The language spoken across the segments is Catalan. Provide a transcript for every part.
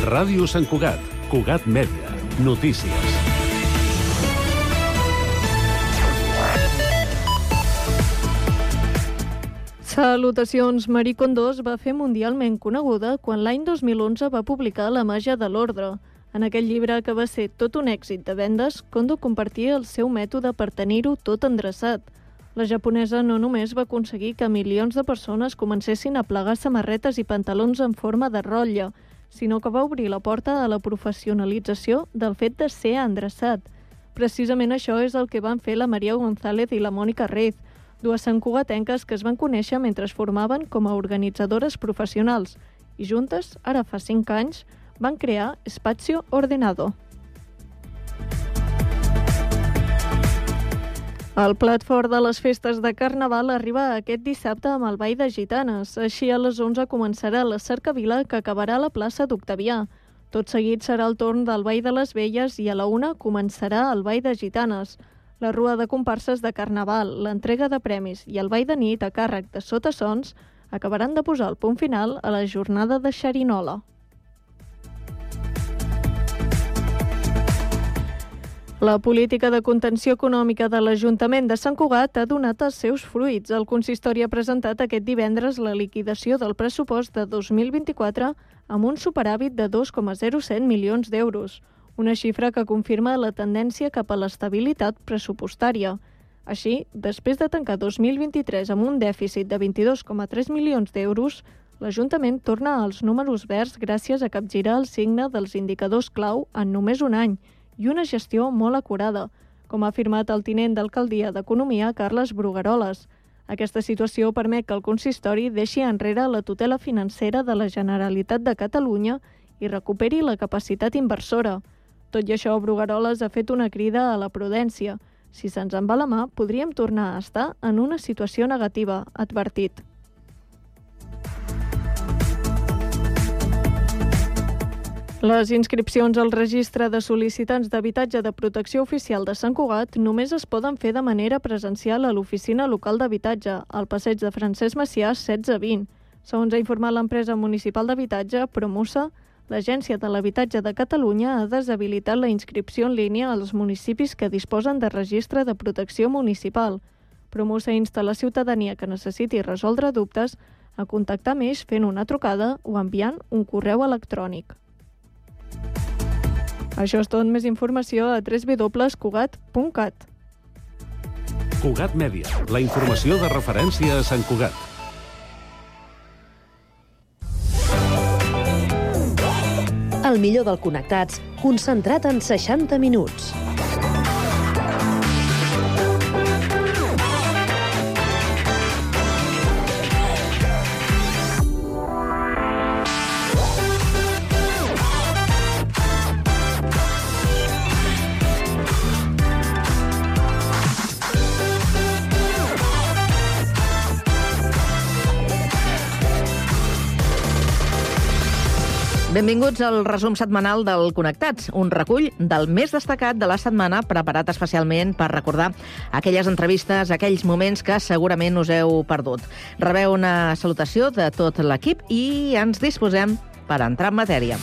Ràdio Sant Cugat, Cugat Mèdia, notícies. Salutacions. Marie Kondo es va fer mundialment coneguda quan l'any 2011 va publicar La màgia de l'ordre. En aquell llibre, que va ser tot un èxit de vendes, Kondo compartia el seu mètode per tenir-ho tot endreçat. La japonesa no només va aconseguir que milions de persones comencessin a plegar samarretes i pantalons en forma de rotlle, sinó que va obrir la porta a la professionalització del fet de ser endreçat. Precisament això és el que van fer la Maria González i la Mònica Reis, dues santcugatenques que es van conèixer mentre es formaven com a organitzadores professionals i juntes, ara fa 5 anys, van crear Espacio Ordenado. El plat fort de les festes de Carnaval arriba aquest dissabte amb el Ball de Gitanes. Així a les 11 començarà la cercavila que acabarà a la plaça d'Octavià. Tot seguit serà el torn del Ball de les Velles i a la 1 començarà el Ball de Gitanes. La rua de comparses de Carnaval, l'entrega de premis i el ball de nit a càrrec de Sotasons acabaran de posar el punt final a la jornada de xerinola. La política de contenció econòmica de l'Ajuntament de Sant Cugat ha donat els seus fruits. El consistori ha presentat aquest divendres la liquidació del pressupost de 2024 amb un superàvit de 2,07 milions d'euros. Una xifra que confirma la tendència cap a l'estabilitat pressupostària. Així, després de tancar 2023 amb un dèficit de 22,3 milions d'euros, l'Ajuntament torna als números verds gràcies a capgirar el signe dels indicadors clau en només un any i una gestió molt acurada, com ha afirmat el tinent d'alcaldia d'Economia, Carles Brugueroles. Aquesta situació permet que el consistori deixi enrere la tutela financera de la Generalitat de Catalunya i recuperi la capacitat inversora. Tot i això, Brugueroles ha fet una crida a la prudència. Si se'ns en va la mà, podríem tornar a estar en una situació negativa, ha advertit. Les inscripcions al registre de sol·licitants d'habitatge de protecció oficial de Sant Cugat només es poden fer de manera presencial a l'oficina local d'habitatge, al passeig de Francesc Macià 1620. Segons ha informat l'empresa municipal d'habitatge, Promusa, l'Agència de l'Habitatge de Catalunya ha deshabilitat la inscripció en línia als municipis que disposen de registre de protecció municipal. Promusa insta la ciutadania que necessiti resoldre dubtes a contactar amb ells fent una trucada o enviant un correu electrònic. Això és tot. Més informació a www.cugat.cat. Cugat Mèdia, la informació de referència a Sant Cugat. El millor del Connectats, concentrat en 60 minuts. Benvinguts al resum setmanal del Connectats, un recull del més destacat de la setmana preparat especialment per recordar aquelles entrevistes, aquells moments que segurament us heu perdut. Rebeu una salutació de tot l'equip i ens disposem per entrar en matèria.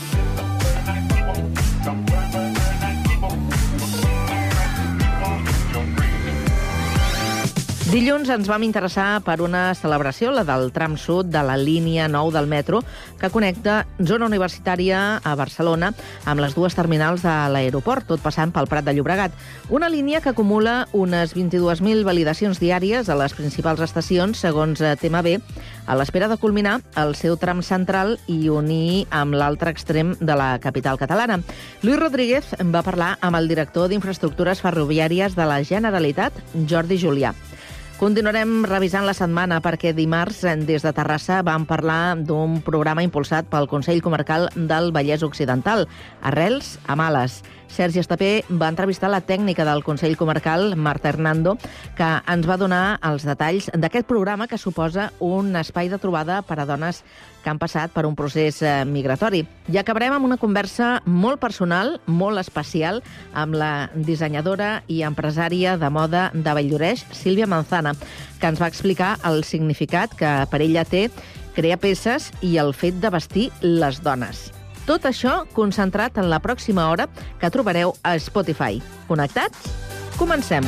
Dilluns ens vam interessar per una celebració, la del tram sud de la línia 9 del metro, que connecta zona universitària a Barcelona amb les dues terminals de l'aeroport, tot passant pel Prat de Llobregat. Una línia que acumula unes 22.000 validacions diàries a les principals estacions, segons TMB, a l'espera de culminar el seu tram central i unir amb l'altre extrem de la capital catalana. Lluís Rodríguez va parlar amb el director d'Infraestructures Ferroviàries de la Generalitat, Jordi Julià. Continuarem revisant la setmana perquè dimarts, des de Terrassa, vam parlar d'un programa impulsat pel Consell Comarcal del Vallès Occidental, Arrels a Males. Sergi Estapé va entrevistar la tècnica del Consell Comarcal, Marta Hernando, que ens va donar els detalls d'aquest programa que suposa un espai de trobada per a dones que han passat per un procés migratori. I acabarem amb una conversa molt personal, molt especial, amb la dissenyadora i empresària de moda de Valldoreix, Sílvia Manzana, que ens va explicar el significat que per ella té crear peces i el fet de vestir les dones. Tot això concentrat en la pròxima hora que trobareu a Spotify. Connectats? Comencem.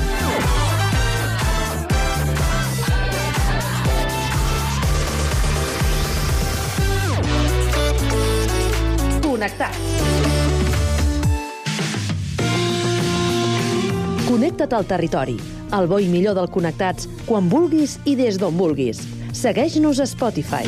Connectats. Connecta't al territori. El bo i millor del Connectats, quan vulguis i des d'on vulguis. Segueix-nos a Spotify.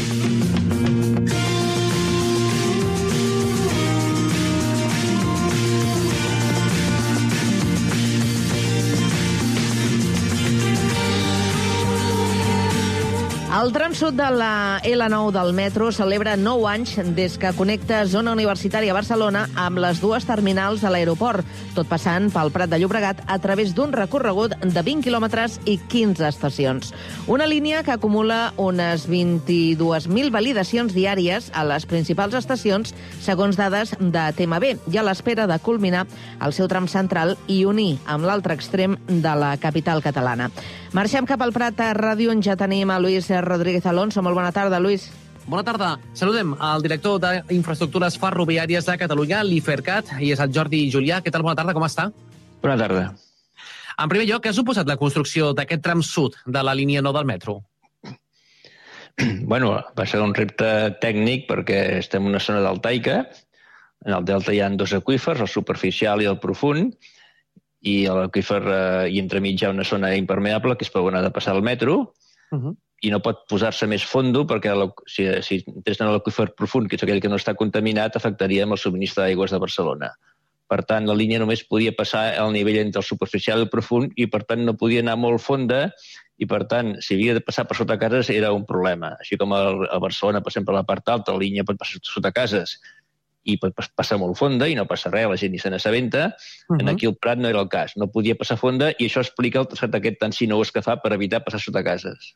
El tram sud de la L9 del metro celebra 9 anys des que connecta Zona Universitària Barcelona amb les dues terminals de l'aeroport, tot passant pel Prat de Llobregat a través d'un recorregut de 20 quilòmetres i 15 estacions. Una línia que acumula unes 22.000 validacions diàries a les principals estacions, segons dades de TMB, i a l'espera de culminar el seu tram central i unir amb l'altre extrem de la capital catalana. Marxem cap al Prat a Ràdio, on ja tenim a Luis Rodríguez Alonso. Molt bona tarda, Luis. Bona tarda. Saludem al director d'Infraestructures Ferroviàries de Catalunya, l'IFERCAT, i és el Jordi Julià. Què tal? Bona tarda, com està? Bona tarda. En primer lloc, què ha suposat la construcció d'aquest tram sud de la línia 9 del metro? Bueno, va ser un repte tècnic perquè estem en una zona deltaica. En el delta hi ha dos aqüífers, el superficial i el profund, i l'aqüífer i entremig hi ha una zona impermeable que és per on ha de passar el metro, i no pot posar-se més fondo perquè si entres en l'aqüífer profund, que és aquell que no està contaminat, afectaria amb el subministre d'aigües de Barcelona. Per tant, la línia només podia passar al nivell entre el superficial i el profund i, per tant, no podia anar molt fonda i, per tant, si havia de passar per sota cases era un problema. Així com a Barcelona passem per la part alta, la línia pot passar sota cases i pot passar molt fonda i no passa res, la gent ni se n'assabenta. Aquí el Prat no era el cas, no podia passar fonda i això explica el traçat aquest tan sinuós que fa per evitar passar sota cases.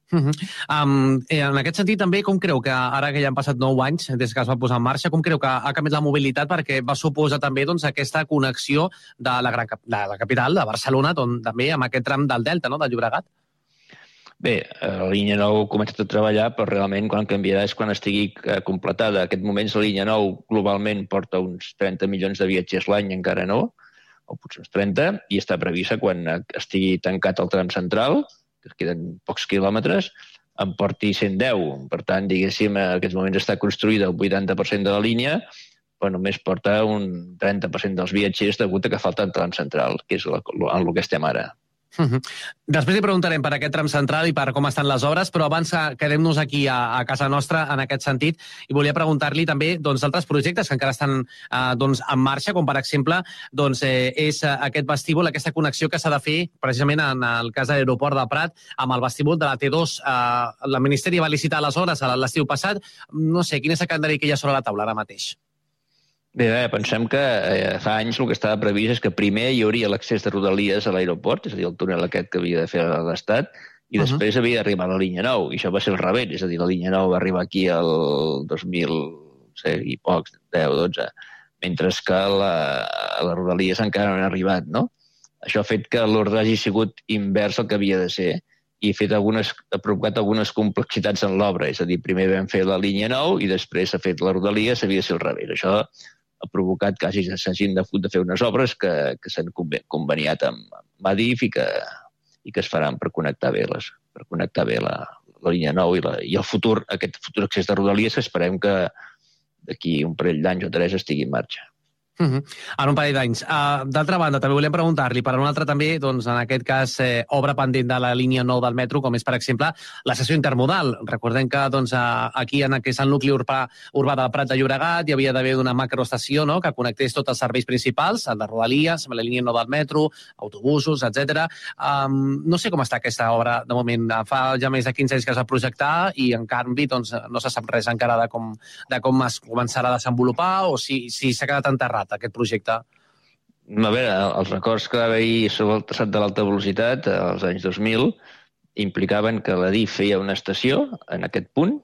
En aquest sentit, també, com creu que ara que ja han passat 9 anys des que es va posar en marxa, com creu que ha canviat la mobilitat perquè va suposar també aquesta connexió de la capital, de Barcelona, també amb aquest tram del Delta, del Llobregat? Bé, la línia 9 ha començat a treballar, però realment quan canviarà és quan estigui completada. En aquest moment la línia 9 globalment porta uns 30 milions de viatgers l'any, encara no, o potser uns 30, i està prevista quan estigui tancat el tram central, que queden pocs quilòmetres, en porti 110. Per tant, diguéssim, en aquests moments està construïda el 80% de la línia, però només porta un 30% dels viatgers degut a que falta el tram central, que és en el que estem ara. Després li preguntarem per aquest tram central i per com estan les obres, però abans quedem-nos aquí a casa nostra en aquest sentit i volia preguntar-li també d'altres projectes que encara estan en marxa, com per exemple és aquest vestíbul, aquesta connexió que s'ha de fer precisament en el cas de l'aeroport de Prat amb el vestíbul de la T2. El Ministeri va licitar aleshores l'estiu passat. No sé, quin és el calendari que hi ha sobre la taula ara mateix? Bé, pensem que fa anys el que estava previst és que primer hi hauria l'accés de Rodalies a l'aeroport, és a dir, el túnel aquest que havia de fer l'Estat, i després havia d'arribar a la línia 9, i això va ser el revés, és a dir, la línia 9 va arribar aquí el 2000 i pocs, 10, 12, mentre que la Rodalies encara no han arribat, no? Això ha fet que l'ordre hagi sigut invers al que havia de ser, i ha provocat algunes complexitats en l'obra, és a dir, primer vam fer la línia 9 i després s'ha fet la Rodalies, havia de ser al revés. Això ha provocat que s'hagin de fer unes obres que s'han conveniat amb Adif i que es faran per connectar bé la línia 9 i el futur accés de Rodalies, que esperem que d'aquí un parell d'anys o 3 estigui en marxa. En un parell d'anys. D'altra banda, també volem preguntar-li per un altre també, en aquest cas, obra pendent de la línia 9 del metro, com és, per exemple, la estació intermodal. Recordem que aquí, en el que és el nucli urbà del Prat de Llobregat, hi havia d'haver una macroestació que connectés tots els serveis principals, el de Rodalies, la línia 9 del metro, autobusos, etc. No sé com està aquesta obra, de moment. Fa ja més de 15 anys que es va projectar i, en canvi, no se sap res encara de com es començarà a desenvolupar o si s'ha quedat enterrat aquest projecte. A veure, els records que va haver-hi sobre el traçat de l'alta velocitat als anys 2000 implicaven que l'Adif feia una estació en aquest punt.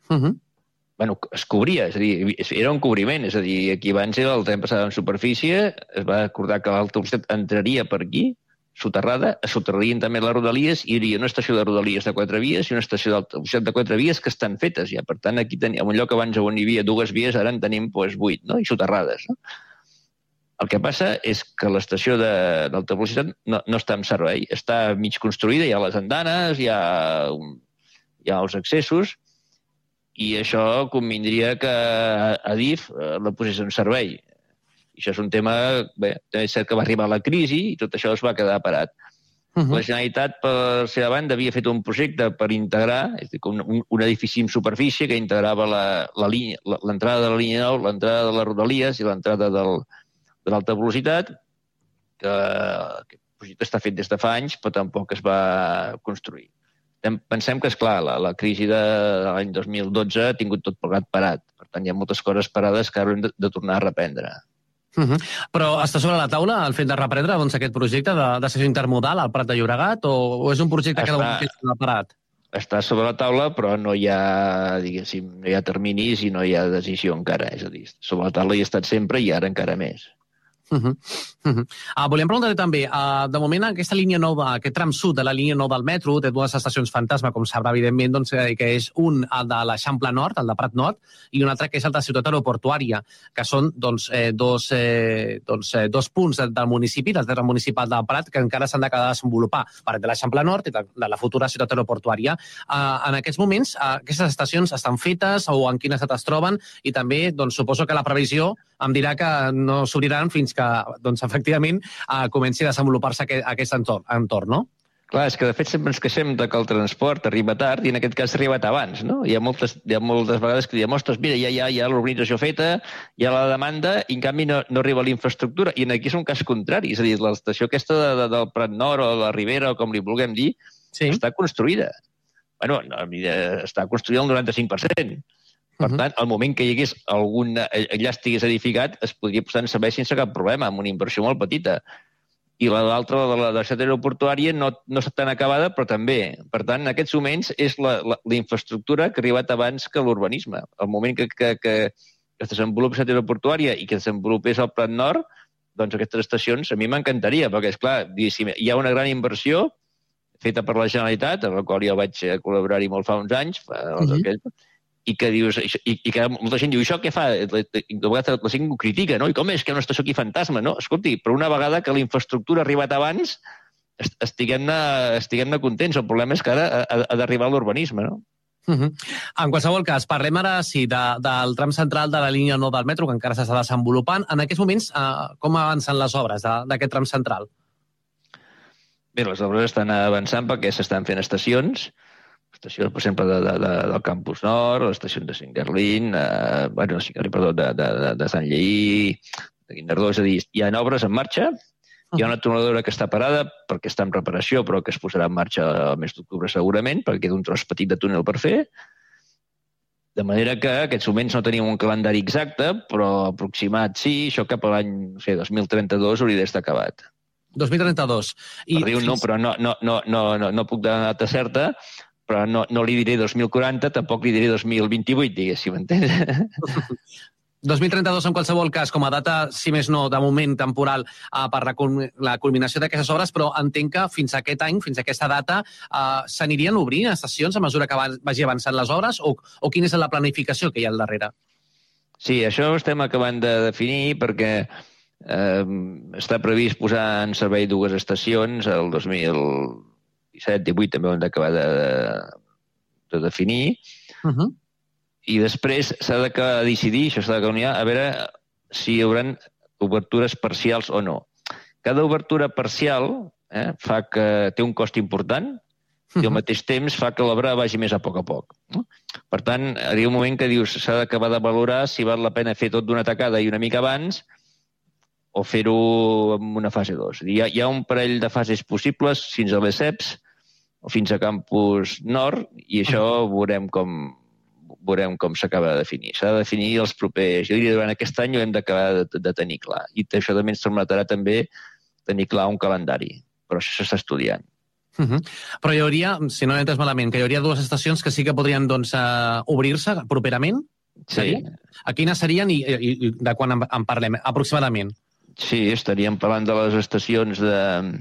Es cobria, és a dir, era un cobriment, és a dir, aquí abans el tren passava en superfície, es va acordar que l'alta velocitat entraria per aquí soterrada, es soterrarien també les rodalies i hi hauria una estació de rodalies de 4 vies i una estació d'alta velocitat de 4 vies que estan fetes ja. Per tant, aquí en un lloc abans on hi havia 2 vies, ara en tenim 8, no? I soterrades. No? El que passa és que l'estació d'alta velocitat no està en servei. Està mig construïda, hi ha les andanes, hi ha els accessos, i això convindria que Adif la posés en servei. I això és un tema... Bé, és cert que va arribar la crisi i tot això es va quedar parat. La Generalitat, per la seva banda, havia fet un projecte per integrar, és a dir, un edifici en superfície que integrava l'entrada de la línia 9, l'entrada de les rodalies i l'entrada de l'alta velocitat, que aquest projecte està fet des de fa anys, però tampoc es va construir. Pensem que, esclar, la crisi de l'any 2012 ha tingut tot plegat parat. Per tant, hi ha moltes coses parades que ara hem de tornar a reprendre. Però està sobre la taula el fet de reprendre aquest projecte d'estació intermodal al Prat de Llobregat o és un projecte que està parat? Està sobre la taula, però no hi ha, diguéssim, no hi ha terminis i no hi ha decisió encara. És a dir, sobre la taula hi ha estat sempre i ara encara més. Volíem preguntar també, de moment aquesta línia nova, aquest tram sud de la línia 9 del metro té 2 estacions fantasma, com sabrà evidentment, que és un el de l'Eixample Nord, el de Prat Nord, i un altre que és el de Ciutat Aeroportuària, que són dos punts del municipi, del terme municipal del Prat, que encara s'han de desenvolupar, per de l'Eixample Nord i de la futura Ciutat Aeroportuària. En aquests moments, aquestes estacions estan fetes o en quin estat es troben, i també suposo que la previsió em dirà que no s'obriran fins que, efectivament, comenci a desenvolupar-se aquest entorn, no? Clar, és que de fet sempre ens queixem que el transport arriba tard i en aquest cas ha arribat abans, no? Hi ha moltes vegades que diem, ostres, mira, ja hi ha l'urbanització feta, hi ha la demanda i en canvi no arriba la infraestructura. I aquí és un cas contrari, és a dir, l'estació aquesta del Prat Nord o de la Ribera o com li vulguem dir, està construïda. Bueno, està construïda al 95%. Per tant, al moment que hi hagués allà estigués edificat, es podria posar en servei sense cap problema, amb una inversió molt petita. I l'altra, la de la ciutat aeroportuària, no està tan acabada, però també. Per tant, en aquests moments és la infraestructura que ha arribat abans que l'urbanisme. Al moment que es desenvolupi la ciutat aeroportuària i que es desenvolupés el Prat Nord, doncs aquestes estacions a mi m'encantaria, perquè, esclar, hi ha una gran inversió feta per la Generalitat, en la qual jo vaig col·laborar-hi molt fa uns anys, i que dius, i que molta gent diu, això què fa? De vegades la gent ho critica, no? I com és que hi ha una estació aquí fantasma, no? Escolti, però una vegada que la infraestructura ha arribat abans, estiguem-ne contents. El problema és que ara ha d'arribar l'urbanisme, no? En qualsevol cas, parlem ara del tram central de la línia 9 del metro, que encara s'està desenvolupant. En aquests moments, com avancen les obres d'aquest tram central? Bé, les obres estan avançant perquè s'estan fent estacions, per exemple, del Campus Nord, les estacions de Singuerlín, de Sant Lleí, de Guinardó, és a dir, hi ha obres en marxa, hi ha una tuneladora que està parada perquè està en reparació, però que es posarà en marxa el mes d'octubre segurament, perquè queda un tros petit de túnel per fer, de manera que en aquests moments no tenim un calendari exacte, però aproximat sí, això cap a l'any 2032 hauria d'estar acabat. 2032. Per dir un no, però no puc donar una data certa, però no li diré 2040, tampoc li diré 2028, diguéssim, entens? 2032, en qualsevol cas, com a data, si més no, de moment temporal, per la culminació d'aquestes obres, però entenc que fins a aquest any, fins a aquesta data, s'anirien obrint estacions a mesura que vagi avançant les obres, o quina és la planificació que hi ha al darrere? Sí, això ho estem acabant de definir perquè està previst posar en servei 2 estacions el 2017-18 també ho hem d'acabar de definir, i després s'ha de decidir, això s'ha de canviar, a veure si hi haurà obertures parcials o no. Cada obertura parcial fa que té un cost important i al mateix temps fa que l'obra vagi més a poc. Per tant, arriba un moment que dius s'ha d'acabar de valorar si val la pena fer tot d'una tacada i una mica abans o fer-ho en una fase 2. Hi ha un parell de fases possibles fins a l'ESEPS o fins a Campus Nord i això veurem com s'acaba de definir. S'ha de definir els propers... Jo diria durant aquest any ho hem d'acabar de tenir clar. I això també ens permetrà també tenir clar un calendari. Però això s'està estudiant. Però hi hauria, si no he entès malament, que hi hauria 2 estacions que sí que podrien obrir-se properament? Sí. A quines serien i de quan en parlem, aproximadament? Sí, estaríem parlant de les estacions de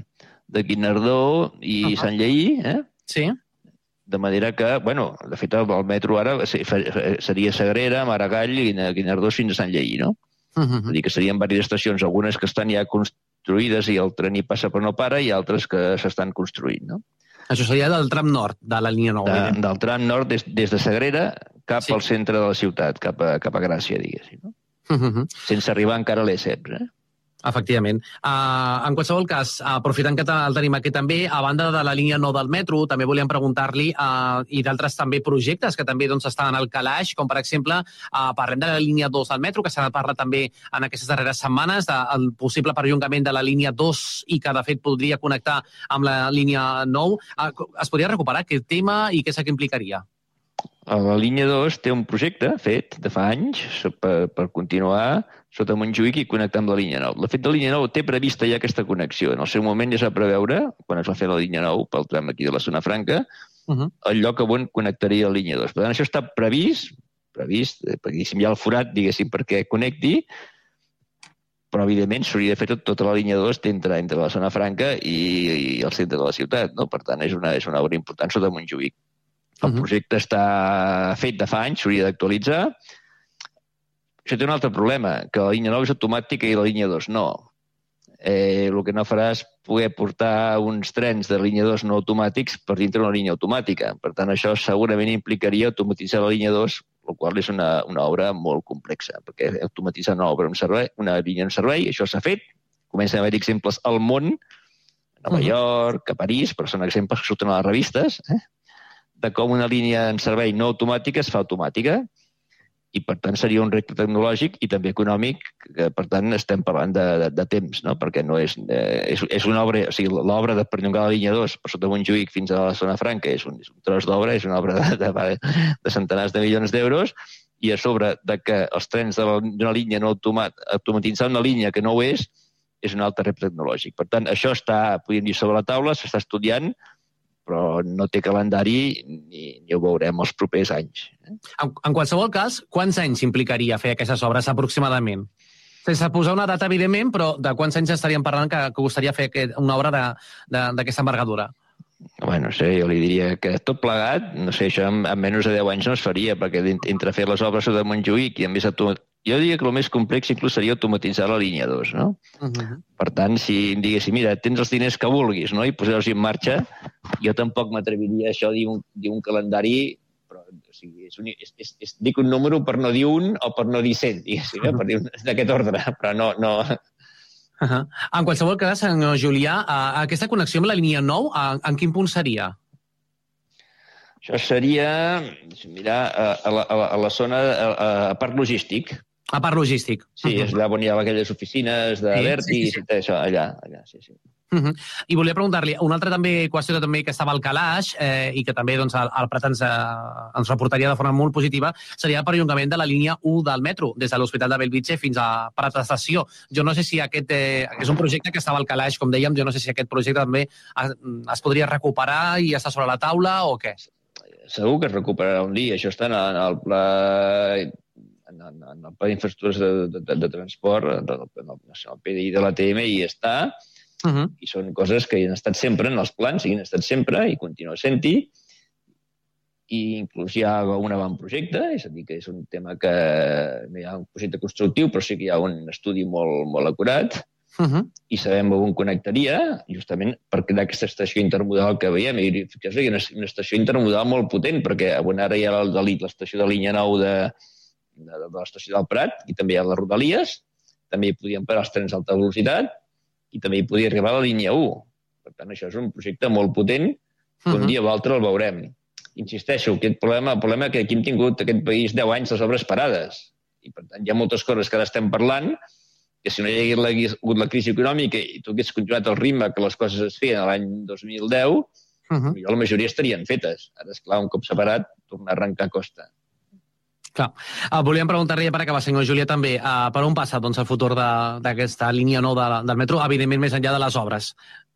de Guinardó i Sant Lleí, Sí. de manera que, bueno, de fet, el metro ara seria Sagrera, Maragall i Guinardó fins a Sant Lleí, no? Vull dir que serien diverses estacions, algunes que estan ja construïdes i el tren hi passa però no para, i altres que s'estan construint, no? Això seria del tram nord de la línia 9. Del tram nord des de Sagrera cap al centre de la ciutat, cap a Gràcia, diguéssim, no? Sense arribar encara a l'E7, Efectivament. En qualsevol cas, aprofitant que el tenim aquí també, a banda de la línia 9 del metro, també volíem preguntar-li, i d'altres també projectes que també estan al calaix, com per exemple, parlem de la línia 2 del metro, que s'ha parlat també en aquestes darreres setmanes, del possible perllongament de la línia 2 i que, de fet, podria connectar amb la línia 9. Es podria recuperar aquest tema i què implicaria? La línia 2 té un projecte fet de fa anys per continuar sota Montjuïc i connectar amb la línia 9. De fet, la línia 9 té prevista ja aquesta connexió. En el seu moment ja es va preveure, quan es va fer la línia 9 pel tram aquí de la Zona Franca, el lloc on connectaria la línia 2. Per tant, això està previst, perquè hi ha el forat, diguéssim, perquè connecti, però, evidentment, s'hauria de fer tota la línia 2 entre la Zona Franca i el centre de la ciutat, no? Per tant, és una obra important sota Montjuïc. El projecte està fet de fa anys, s'hauria d'actualitzar. Això té un altre problema, que la línia 9 és automàtica i la línia 2 no. El que no farà és poder portar uns trens de línia 2 no automàtics per dintre una línia automàtica. Per tant, això segurament implicaria automatitzar la línia 2, el qual és una obra molt complexa, perquè automatitzar una línia en servei, això s'ha fet. Comencen a haver exemples al món, a Nova York, a París, però són exemples que surten a les revistes, de com una línia en servei no automàtica es fa automàtica, i per tant seria un repte tecnològic i també econòmic, que per tant estem parlant de temps, no? Perquè no és una obra, o sigui, l'obra de perllongar la línia 2 per sota Montjuïc fins a la Zona Franca és un tros d'obra, és una obra de centenars de milions d'euros, i a sobre de que els trens d'una línia no automatitzar una línia que no ho és un altre repte tecnològic. Per tant, això està, podríem dir, sobre la taula, s'està estudiant, però no té calendari ni ho veurem els propers anys. En qualsevol cas, quants anys implicaria fer aquestes obres aproximadament? Sense posar una data, evidentment, però de quants anys estaríem parlant que costaria fer una obra d'aquesta envergadura? Bueno, no sé, jo li diria que tot plegat, no sé, això en menys de 10 anys no es faria, perquè entre fer les obres de Montjuïc i a més jo diria que el més complex inclús seria automatitzar la línia 2, no? Per tant, si em diguessin, mira, tens els diners que vulguis, no?, i posar-los en marxa, jo tampoc m'atreviria a això dir un calendari, però, o sigui, dic un número per no dir un o per no dir 100, diguéssim, per dir d'aquest ordre, però no... En qualsevol cas, senyor Julià, aquesta connexió amb la línia 9, en quin punt seria? Això seria, mira, a la zona, a parc logístic. A parc logístic. Sí, és allà on hi ha aquelles oficines de Vertis i això, allà, sí. I volia preguntar-li, una altra qüestió també que estava al calaix i que també el Prat ens reportaria de forma molt positiva seria el perllongament de la línia 1 del metro, des de l'Hospital de Bellvitge fins a Prat Estació. Jo no sé si aquest és un projecte que estava al calaix, com dèiem, jo no sé si aquest projecte també es podria recuperar i està sobre la taula o què? Segur que es recuperarà un dia. Això està en el pla d'infraestructures de transport, en el PDI de l'ATM, i està. I són coses que hi han estat sempre en els plans, hi han estat sempre i continua sent-hi. I inclús hi ha un avantprojecte, és a dir, que és un tema que no hi ha un projecte constructiu, però sí que hi ha un estudi molt acurat. I sabem on connectaria, justament per crear aquesta estació intermodal que veiem. I fixeu-vos que hi ha una estació intermodal molt potent, perquè ara hi ha l'estació de línia 9 de l'estació del Prat, i també hi ha les Rodalies, també hi podien parar els trens d'alta velocitat, i també hi podia arribar la línia 1. Per tant, això és un projecte molt potent, que un dia o altre el veurem. Insisteixo, el problema que aquí hem tingut aquest país 10 anys les obres parades. I, per tant, hi ha moltes coses que ara estem parlant, que si no hi hagués hagut la crisi econòmica i tu hagués continuat el ritme que les coses es feien l'any 2010, la majoria estarien fetes. Ara, esclar, un cop separat, tornar a arrencar costa. Clar. Volíem preguntar-li, per acabar, senyor Julià, també, per on passa el futur d'aquesta línia 9 del metro, evidentment més enllà de les obres?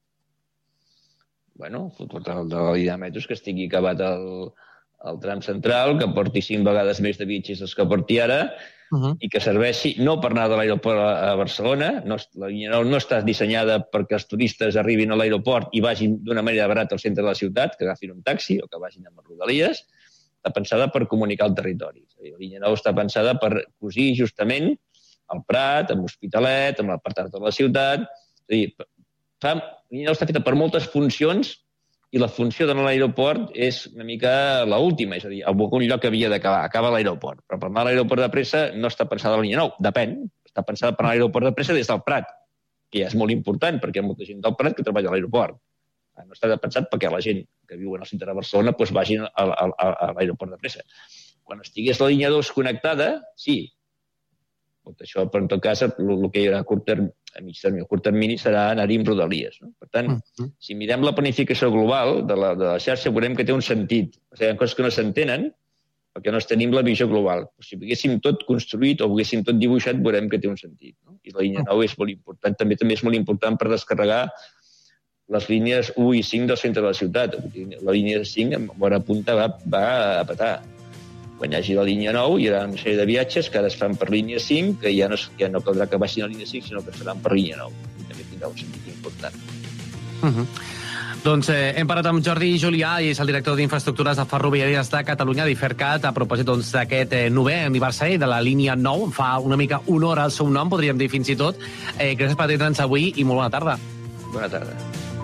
Bueno, el futur de la línia de metro és que estigui acabat el tram central, que porti 5 vegades més de viatgers dels que porti ara, i que serveixi no per anar de l'aeroport a Barcelona. La línia 9 no està dissenyada perquè els turistes arribin a l'aeroport i vagin d'una manera barata al centre de la ciutat, que agafin un taxi o que vagin amb Rodalies. Està pensada per comunicar el territori. La línia 9 està pensada per cosir justament al Prat, amb l'Hospitalet, amb l'apartat de la ciutat. És a dir, la línia 9 està feta per moltes funcions i la funció d'anar a l'aeroport és una mica l'última, és a dir, a algun lloc havia d'acabar, acaba l'aeroport. Però per anar a l'aeroport de pressa no està pensada la línia 9, depèn. Està pensada per anar a l'aeroport de pressa des del Prat, que ja és molt important, perquè hi ha molta gent del Prat que treballa a l'aeroport. No està pensat perquè la gent que viu en el centre de Barcelona vagin a l'aeroport de pressa. Quan estigués la línia 2 connectada, sí. Tot això, però en tot cas, el que hi haurà a mig termini o curt termini serà anar-hi amb Rodalies. Per tant, si mirem la planificació global de la xarxa, veurem que té un sentit. O sigui, hi ha coses que no s'entenen perquè no tenim la visió global. Si ho haguéssim tot construït o ho haguéssim tot dibuixat, veurem que té un sentit. I la línia 9 és molt important. També és molt important per descarregar les línies 1 i 5 del centre de la ciutat. La línia 5, en bona punta, va a petar. Quan hi hagi la línia 9, hi haurà una sèrie de viatges que ara es fan per línia 5, que ja no caldrà que baixin a línia 5, sinó que es faran per línia 9. També tindrà un sentit important. Doncs hem parlat amb Jordi Julià, i és el director d'Infraestructures de Ferroviàries de Catalunya, d'IFERCAT, a propòsit d'aquest 9è aniversari de la línia 9. Fa una mica honor al seu nom, podríem dir fins i tot. Gràcies per atendre'ns avui i molt bona tarda. Bona tarda.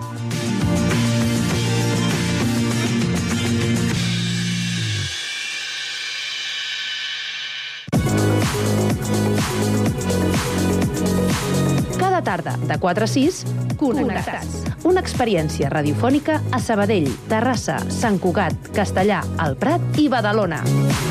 Tarda, de 4 a 6, Connectats. Una experiència radiofònica a Sabadell, Terrassa, Sant Cugat, Castellà, el Prat i Badalona.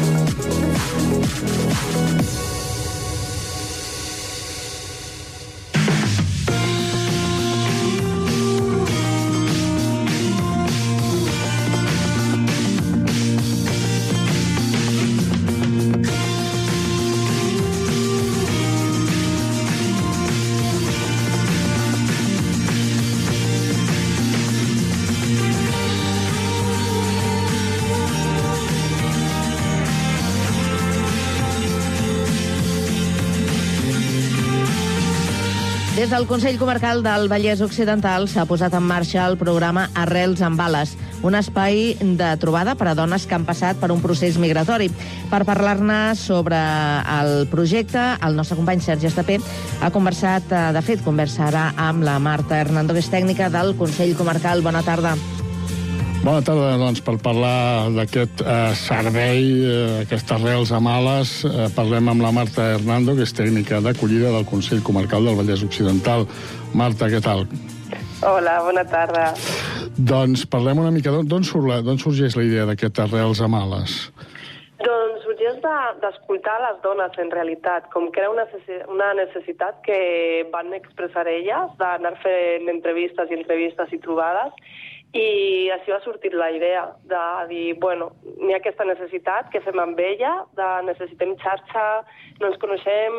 Des del Consell Comarcal del Vallès Occidental s'ha posat en marxa el programa Arrels amb Bales, un espai de trobada per a dones que han passat per un procés migratori. Per parlar-ne sobre el projecte, el nostre company Sergi Estapé ha conversat, de fet, conversarà amb la Marta Hernando, que és tècnica del Consell Comarcal. Bona tarda. Bona tarda, doncs, per parlar d'aquest servei, aquestes Arrels amb Ales, parlem amb la Marta Hernando, que és tècnica d'acollida del Consell Comarcal del Vallès Occidental. Marta, què tal? Hola, bona tarda. Doncs parlem una mica d'on sorgeix la idea d'aquest Arrels amb Ales. Doncs sorgeix d'escoltar les dones, en realitat, com que era una necessitat que van expressar elles, d'anar fent entrevistes i trobades, i així va sortir la idea de dir, bueno, n'hi ha aquesta necessitat, què fem amb ella, necessitem xarxa, no ens coneixem,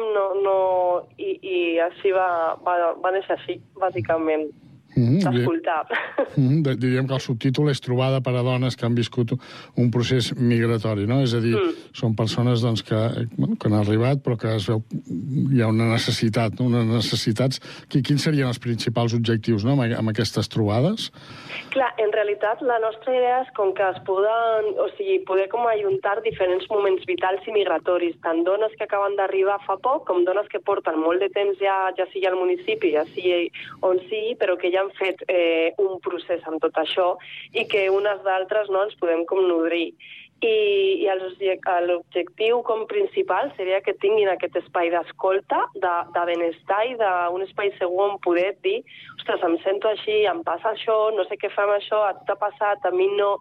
i així va néixer així, bàsicament. d'escoltar. Diríem que el subtítol és trobada per a dones que han viscut un procés migratori, no? És a dir, són persones doncs, que han arribat però que es veu hi ha una necessitat, unes necessitats. Quins serien els principals objectius, no?, amb aquestes trobades? Clar, en realitat la nostra idea és com que es poden, o sigui, poder com ajuntar diferents moments vitals i migratoris, tant dones que acaben d'arribar fa poc com dones que porten molt de temps ja sigui al municipi, ja sigui on sigui, però que ja han fet un procés amb tot això i que unes d'altres no ens podem com nodrir. I l'objectiu com principal seria que tinguin aquest espai d'escolta, de benestar i d'un espai segur on poder dir ostres, em sento així, em passa això, no sé què fa amb això, a tu t'ha passat, a mi no,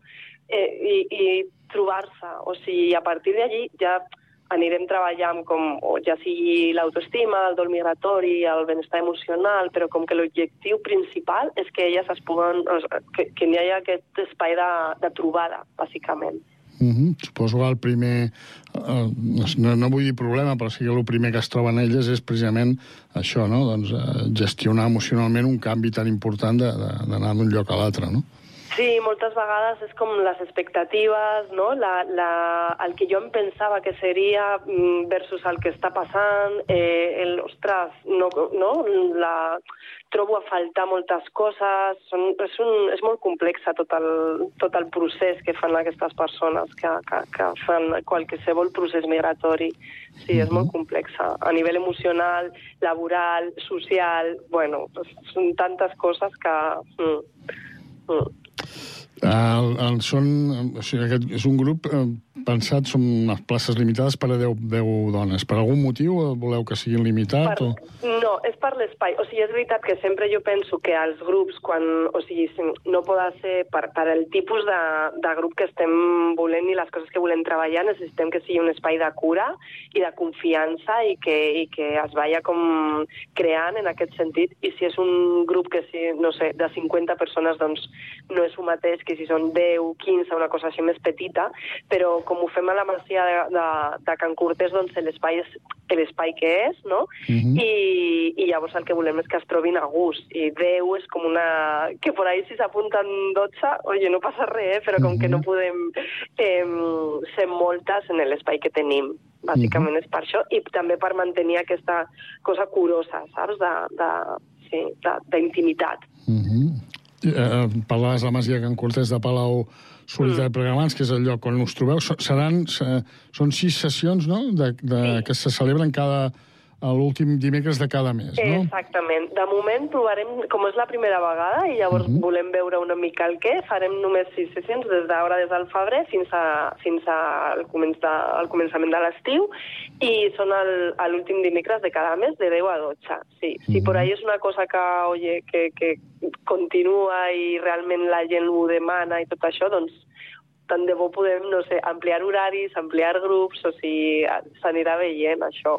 i trobar-se. O sigui, a partir d'allí ja anirem treballant com ja sigui l'autoestima, el dol migratori, el benestar emocional, però com que l'objectiu principal és que elles es puguen, que hi hagi aquest espai de trobada, bàsicament. Suposo que el primer, no vull dir problema, però sí que el primer que es troben elles és precisament això, no? Doncs gestionar emocionalment un canvi tan important d'anar d'un lloc a l'altre, no? Sí, moltes vegades és com les expectatives, no? El que jo em pensava que seria versus el que està passant, ostres, no? Trobo a faltar moltes coses, és molt complex tot el procés que fan aquestes persones que fan qualsevol procés migratori. Sí, és molt complex, a nivell emocional, laboral, social, bueno, són tantes coses que... És un grup pensat, són unes places limitades per a 10 dones. Per algun motiu voleu que siguin limitats? No, és per l'espai. O sigui, és veritat que sempre jo penso que els grups, no poden ser per el tipus de grup que estem volent i les coses que volem treballar, necessitem que sigui un espai de cura i de confiança i que es vaya com creant en aquest sentit. I si és un grup que, no sé, de 50 persones, doncs no és el mateix que si són 10, 15, una cosa així més petita, però com ho fem a la Masia de Can Cortés, doncs l'espai és l'espai que és, no? I llavors el que volem és que es trobin a gust. I 10 és com una... que por ahí si s'apunten 12, oye, no passa res, però com que no podem ser moltes en l'espai que tenim. Bàsicament és per això. I també per mantenir aquesta cosa curosa, saps? D'intimitat. Parlaves de la Masia Can Cortés de Palau Solità i Plegamans, que és el lloc on us trobeu. Són 6 sessions, no?, que se celebren l'últim dimecres de cada mes, no? Exactament. De moment provarem, com és la primera vegada, i llavors volem veure una mica el què, farem només 6 sessions des del febrer fins al començament de l'estiu, i són l'últim dimecres de cada mes, de 10 a 12. Sí, si per ahí és una cosa que continua i realment la gent ho demana i tot això, doncs tant de bo podem, no sé, ampliar horaris, ampliar grups, o sigui, s'anirà veient això.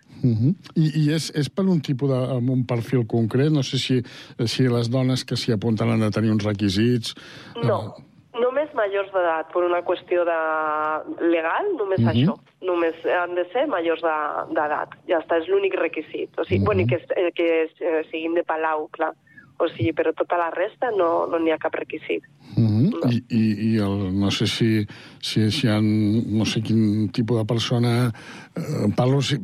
I és per un tipus un perfil concret? No sé si les dones que s'hi apunten han de tenir uns requisits... No, només majors d'edat, per una qüestió legal, només això. Només han de ser majors d'edat. Ja està, és l'únic requisit. O sigui, que siguin de Palau, clar. O sigui, però tota la resta no n'hi ha cap requisit. I no sé si hi ha, no sé quin tipus de persona parlo, si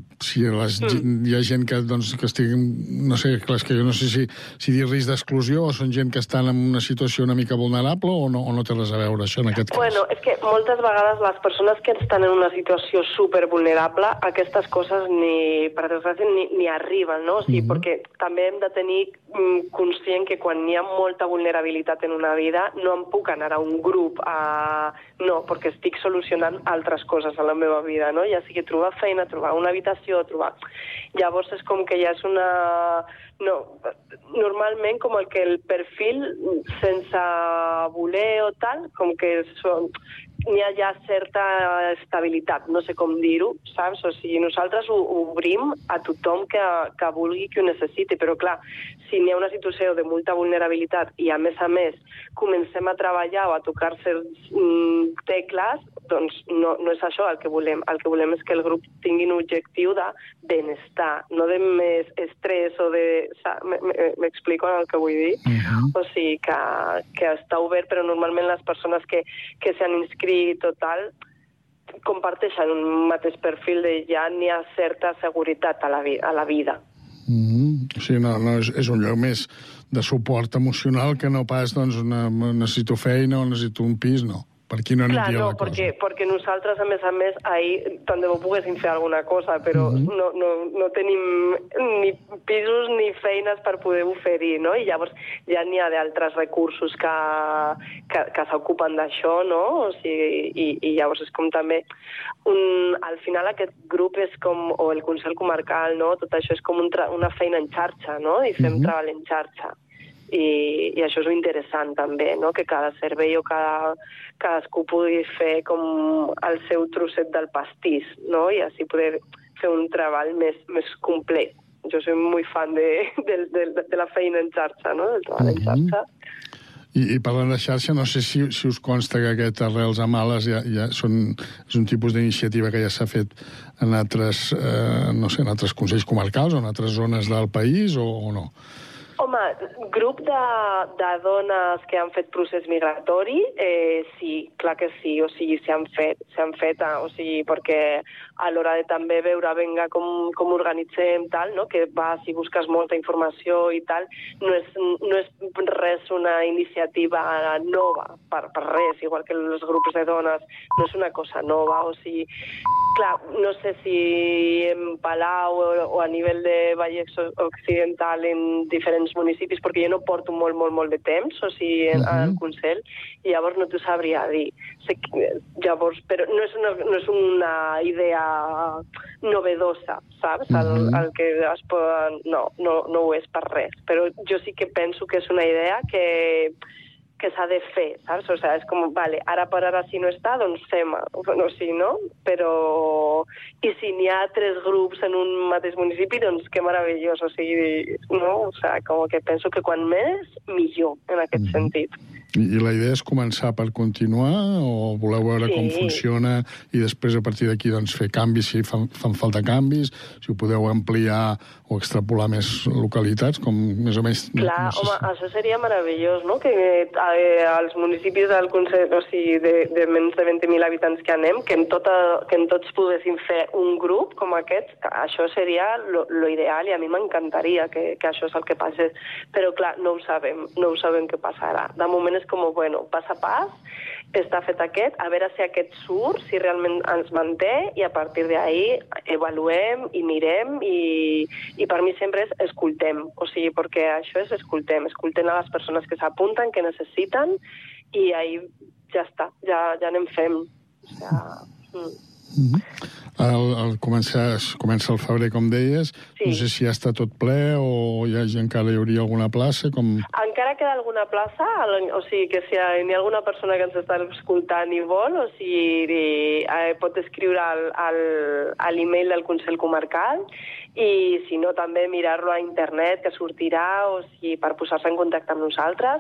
hi ha gent que estigui, no sé, clar, és que jo no sé si dir risc d'exclusió o són gent que estan en una situació una mica vulnerable o no té res a veure això en aquest cas. Bueno, és que moltes vegades les persones que estan en una situació supervulnerable, aquestes coses per desgràcia ni arriben, no? O sigui, perquè també hem de tenir conscient que quan hi ha molta vulnerabilitat en una vida no em puc anar a un grup no, perquè estic solucionant altres coses a la meva vida, no? Ja sigui trobar feina, trobar una habitació, Llavors és com que ja és una... No, normalment com el perfil sense voler o tal, com que n'hi ha ja certa estabilitat, no sé com dir-ho, saps? O sigui, nosaltres ho obrim a tothom que vulgui, que ho necessiti, però clar, si n'hi ha una situació de molta vulnerabilitat i a més comencem a treballar o a tocar certs tecles, doncs no és això el que volem. El que volem és que el grup tingui un objectiu de benestar, no de més estrès o de... M'explico el que vull dir? O sigui, que està obert, però normalment les persones que s'han inscrit o tal comparteixen un mateix perfil de ja n'hi ha certa seguretat a la vida. O sigui, és un lloc més de suport emocional que no pas, doncs, necessito feina o necessito un pis, no. Per aquí no aniria la cosa. Perquè nosaltres, a més, ahir tant de bo poguéssim fer alguna cosa, però no tenim ni pisos ni feines per poder oferir, no? I llavors ja n'hi ha d'altres recursos que s'ocupen d'això, no? O sigui, i llavors és com també... Al final aquest grup és com... o el Consell Comarcal, no? Tot això és com una feina en xarxa, no? I fem treball en xarxa. I això és interessant també, no? Que cada servei o cadascú pugui fer com el seu trosset del pastís, no? I així poder fer un treball més complet. Jo soy muy fan de la feina en xarxa, no? Del treball en xarxa. I parlant de xarxa, no sé si us consta que aquest Arrels a Males és un tipus d'iniciativa que ja s'ha fet en altres consells comarcals o en altres zones del país o no? Home, grup de dones que han fet procés migratori, sí, clar que sí, o sigui, s'han fet, o sigui, perquè a l'hora de també veure, venga, com organitzem, tal, no? Que vas i busques molta informació i tal, no és res una iniciativa nova, per res, igual que els grups de dones, no és una cosa nova, o sigui, clar, no sé si en Palau o a nivell de Vallès Occidental en diferents municipis, perquè jo no porto molt de temps, o sigui, al Consell, i llavors no t'ho sabria dir. Llavors, però no és una idea novedosa, saps? El que es poden... No ho és per res, però jo sí que penso que és una idea que s'ha de fer, saps? O sigui, és com, vale, ara per ara si no està, doncs fem-ho, no, sí, no? Però... I si n'hi ha 3 grups en un mateix municipi, doncs que meravellós, o sigui, no? O sigui, com que penso que quan més, millor, en aquest sentit. I la idea és començar per continuar o voleu veure com funciona i després a partir d'aquí doncs, fer canvis si fan falta canvis, si ho podeu ampliar o extrapolar més localitats, com més o menys... Clar, home, això seria meravellós, no? Que als municipis del Consell, o sigui, de menys de 20.000 habitants que anem, que en tots poguéssim fer un grup com aquest, això seria lo ideal i a mi m'encantaria que això és el que passés. Però clar, no ho sabem què passarà. De moment és com, bueno, pas a pas, està fet aquest, a veure si aquest surt, si realment ens manté, i a partir d'ahí avaluem i mirem, i per mi sempre és escoltem, o sigui, perquè això és escoltem a les persones que s'apunten, que necessiten, i ahí ja està, ja anem fent. O sigui, comença el febrer, com deies, no sé si ja està tot ple o encara hi hauria alguna plaça. Encara queda alguna plaça, o sigui que si hi ha alguna persona que ens està escoltant i vol, o sigui, pot escriure a l'email del Consell Comarcal, i si no també mirar-lo a internet, que sortirà, o sigui, per posar-se en contacte amb nosaltres,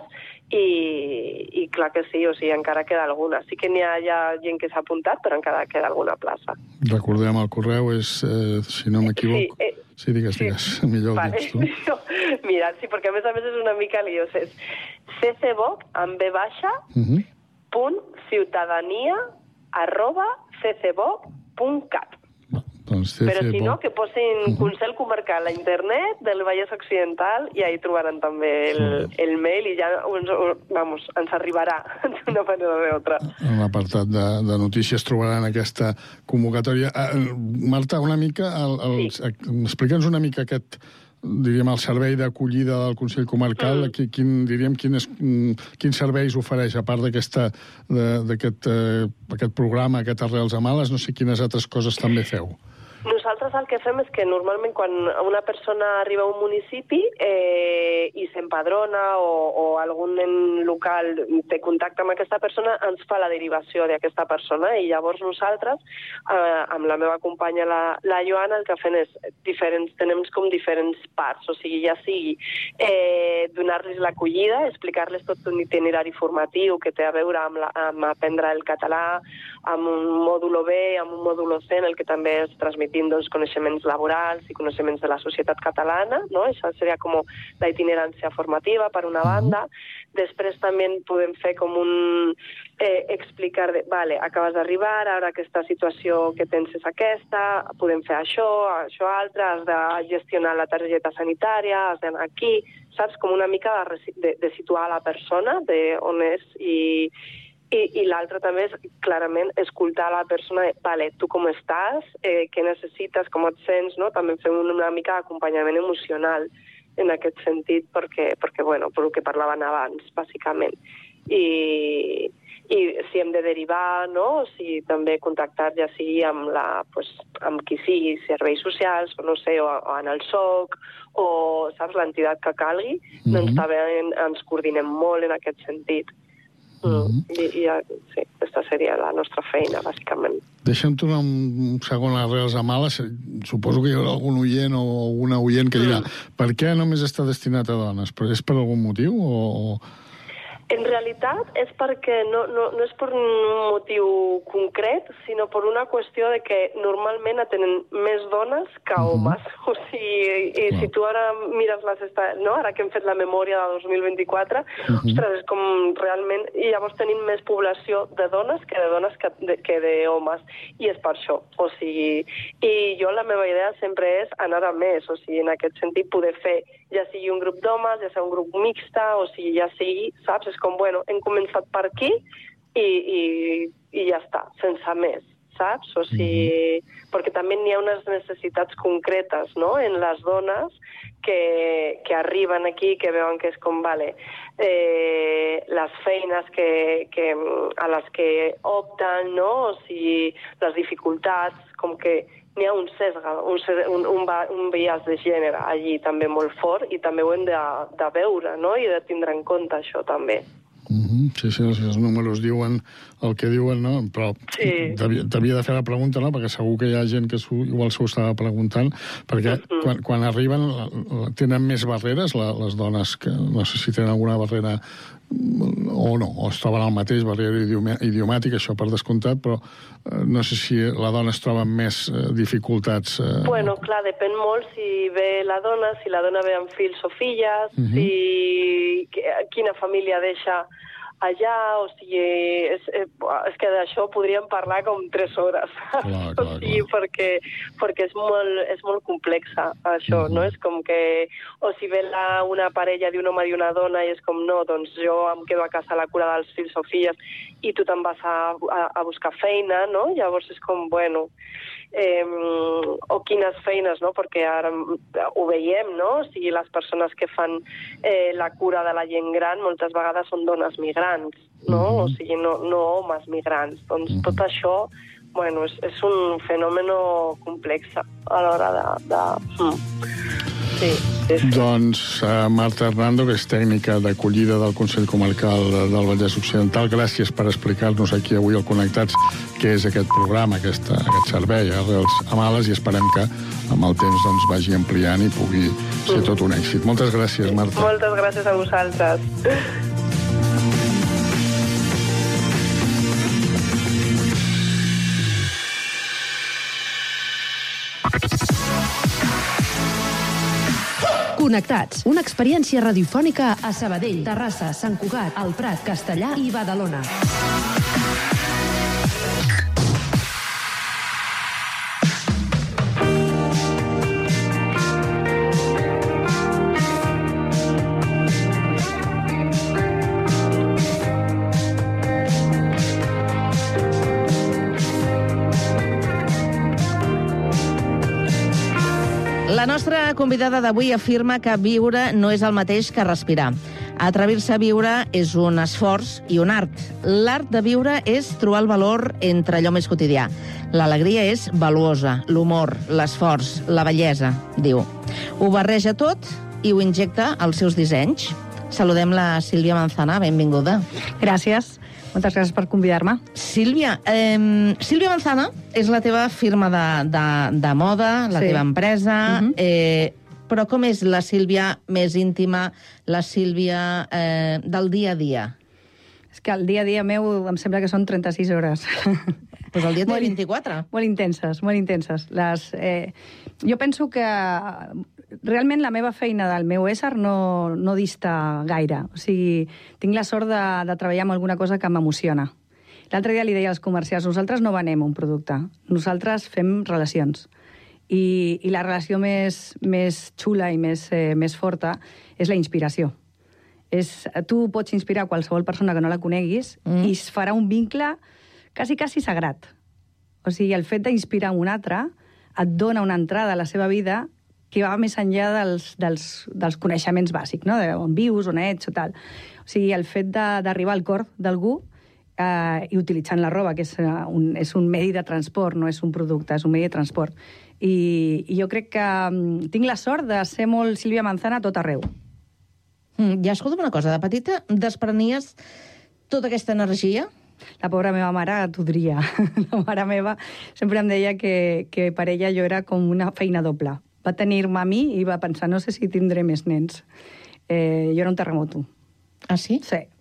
i clar que sí, o sigui, encara queda alguna. Sí que n'hi ha gent que s'ha apuntat, però encara queda alguna plaça. Recordem, el correu és, si no m'equivoco... Sí, digues, millor ho dius tu. Mira, sí, perquè a més és una mica liós. És ccboc, amb B baixa, ciutadania@ccboc.cat. Però si no, que posin Consell Comarcal a internet del Vallès Occidental i ahí trobaran també el mail i ja ens arribarà d'una manera o d'altra. En l'apartat de notícies trobaran aquesta convocatòria. Marta, una mica, explica'ns una mica aquest, diríem, el servei d'acollida del Consell Comarcal, quins serveis ofereix, a part d'aquest programa, aquest Arrels a Males, no sé quines altres coses també feu. Nosaltres el que fem és que normalment quan una persona arriba a un municipi i s'empadrona o algun local té contacte amb aquesta persona, ens fa la derivació d'aquesta persona i llavors nosaltres, amb la meva companya la Joana, el que fem és tenem com diferents parts, o sigui, ja sigui donar-los l'acollida, explicar-los tot un itinerari formatiu que té a veure amb aprendre el català, amb un mòdulo B, amb un mòdulo C, en el que també es transmetint coneixements laborals i coneixements de la societat catalana, no? Això seria com la itinerància formativa, per una banda. Després també podem fer com explicar, vale, acabes d'arribar, ara aquesta situació que tens és aquesta, podem fer això altre, has de gestionar la targeta sanitària, has d'anar aquí, saps? Com una mica de situar la persona, d'on és i l'altre també és, clarament, escoltar la persona, vale, tu com estàs, què necessites, com et sents, no? També fem una mica d'acompanyament emocional en aquest sentit, perquè bueno, per el que parlaven abans, bàsicament. I si hem de derivar, no? O si també contactar ja sigui amb qui sigui, serveis socials, o no sé, o en el SOC, o, saps, l'entitat que calgui, doncs també ens coordinem molt en aquest sentit. Sí, aquesta seria la nostra feina, bàsicament. Deixa'm tornar un segon a Arrels a Males. Suposo que hi haurà algun oient o alguna oient que dirà per què només està destinat a dones? És per algun motiu o...? En realitat és perquè no és per un motiu concret, sinó per una qüestió de que normalment atenen més dones que homes. O sigui, si tu ara mires ara que hem fet la memòria del 2024, ostres, és com realment... I llavors tenim més població de dones que d'homes. I és per això. O sigui, i jo la meva idea sempre és anar a més. O sigui, en aquest sentit, poder fer ja sigui un grup d'homes, ja sigui un grup mixta, o sigui, ja sigui, saps? És com, bueno, hem començat per aquí i ja està, sense més, saps? O sigui, perquè també n'hi ha unes necessitats concretes, no?, en les dones que arriben aquí, que veuen que és com, vale, les feines a les que opten, no?, o sigui, les dificultats, com que n'hi ha un sesga, un biaix de gènere allí també molt fort i també ho hem de veure, no?, i de tindre en compte això també. Sí, els números diuen el que diuen, no? Però t'havia de fer la pregunta, no?, perquè segur que hi ha gent que igual s'ho estava preguntant, perquè quan arriben tenen més barreres les dones, que no sé si tenen alguna barrera o no, o es troben al mateix, barrera idiomàtica, això per descomptat, però no sé si la dona es troba amb més dificultats. Bueno, clar, depèn molt si ve la dona ve amb fills o filles, quina família deixa allà, o sigui, és que d'això podríem parlar com 3 hores, o sigui, perquè és molt complexa, això, no? És com que, o si ve una parella d'un home i una dona i és com, no, doncs jo em quedo a casa a la cura dels fills o filles i tu te'n vas a buscar feina, no? Llavors és com, bueno, o quines feines, no? Perquè ara ho veiem, no? O sigui, les persones que fan la cura de la gent gran moltes vegades són dones migrants, no? O sigui, no homes migrants. Doncs tot això, bueno, és un fenomen complex a l'hora de... Sí. Doncs Marta Hernando, que és tècnica d'acollida del Consell Comarcal del Vallès Occidental, gràcies per explicar-nos aquí avui al Connectats què és aquest programa, aquest servei, Arrels Amales, i esperem que amb el temps doncs, vagi ampliant i pugui ser tot un èxit. Moltes gràcies, Marta. Moltes gràcies a vosaltres. Connectats, una experiència radiofònica a Sabadell, Terrassa, Sant Cugat, El Prat, Castellà i Badalona. La nostra convidada d'avui afirma que viure no és el mateix que respirar. Atrevir-se a viure és un esforç i un art. L'art de viure és trobar el valor entre allò més quotidià. L'alegria és valuosa, l'humor, l'esforç, la bellesa, diu. Ho barreja tot i ho injecta als seus dissenys. Saludem la Sílvia Manzana, benvinguda. Gràcies. Moltes gràcies per convidar-me. Sílvia, Sílvia Manzana és la teva firma de moda, la teva empresa, però com és la Sílvia més íntima, la Sílvia del dia a dia? És que el dia a dia meu em sembla que són 36 hores. Pues el dia té 24. Molt intenses, molt intenses. Jo penso que realment la meva feina del meu ésser no dista gaire. O sigui, tinc la sort de treballar amb alguna cosa que m'emociona. L'altre dia li deia als comercials, nosaltres no venem un producte, nosaltres fem relacions. I la relació més xula i més forta és la inspiració. Tu pots inspirar qualsevol persona que no la coneguis i es farà un vincle quasi sagrat. O sigui, el fet d'inspirar un altre et dona una entrada a la seva vida que va més enllà dels coneixements bàsics, no? On vius, on ets o tal. O sigui, el fet d'arribar al cor d'algú i utilitzant la roba, que és un medi de transport, no és un producte, és un medi de transport. I jo crec que tinc la sort de ser molt Sílvia Manzana a tot arreu. Ja, escolta'm una cosa, de petita desprenies tota aquesta energia? La pobra meva mare t'odria. La mare meva sempre em deia que per ella jo era com una feina doble. Va tenir-me a mi i va pensar, no sé si tindré més nens. Jo era un terremoto. Ah, sí? Sí.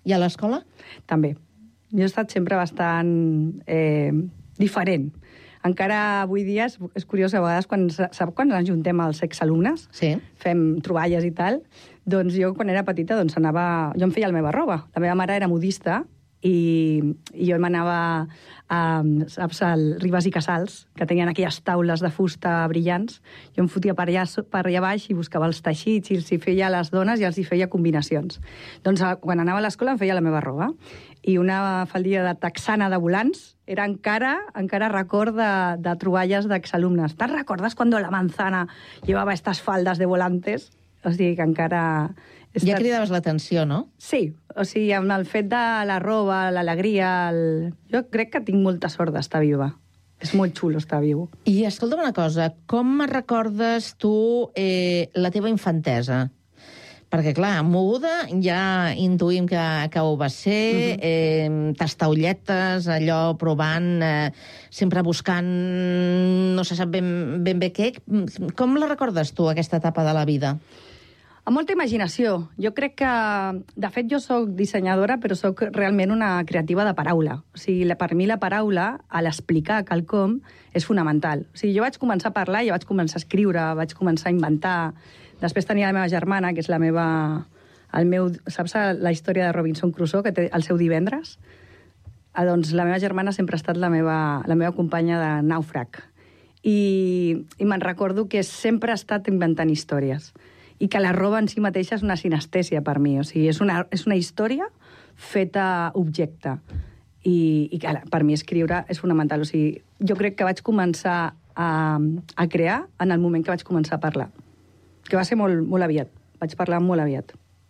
I a l'escola? També. Jo he estat sempre bastant diferent. Encara avui dia és curiós, a vegades, quan ens ajuntem els exalumnes, sí, fem troballes i tal, doncs jo, quan era petita, doncs anava... Jo em feia la meva roba. La meva mare era modista i jo m'anava saps, al Ribas i Casals, que tenien aquelles taules de fusta brillants. Jo em fotia per allà baix i buscava els teixits i els hi feia a les dones i els hi feia combinacions. Doncs quan anava a l'escola em feia la meva roba. I una faldilla de texana de volants era encara record de troballes d'exalumnes. ¿Te recordas cuando la manzana llevaba estas faldas de volantes? O sigui que encara... Ja cridaves l'atenció, no? Sí, o sigui, amb el fet de la roba, l'alegria... Jo crec que tinc molta sort d'estar viva. És molt xulo estar viu. I escolta'm una cosa, com recordes tu la teva infantesa? Perquè, clar, moguda ja intuïm que ho va ser, tastaulletes, allò provant, sempre buscant, no se sap ben bé què. Com la recordes tu, aquesta etapa de la vida? Amb molta imaginació. Jo crec que... De fet, jo sóc dissenyadora, però sóc realment una creativa de paraula. O sigui, per mi la paraula, a l'explicar quelcom, és fonamental. O sigui, jo vaig començar a parlar, jo vaig començar a escriure, vaig començar a inventar. Després tenia la meva germana, que és la meva... Saps la història de Robinson Crusoe, que té el seu divendres? Doncs la meva germana sempre ha estat la meva companya de nàufrag. I me'n recordo que sempre ha estat inventant històries. I que la roba en si mateixa és una sinestèsia per mi. O sigui, és una història feta objecte. I que per mi escriure és fonamental. O sigui, jo crec que vaig començar a crear en el moment que vaig començar a parlar. Que va ser molt, molt aviat. Vaig parlar molt aviat.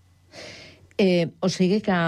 O sigui que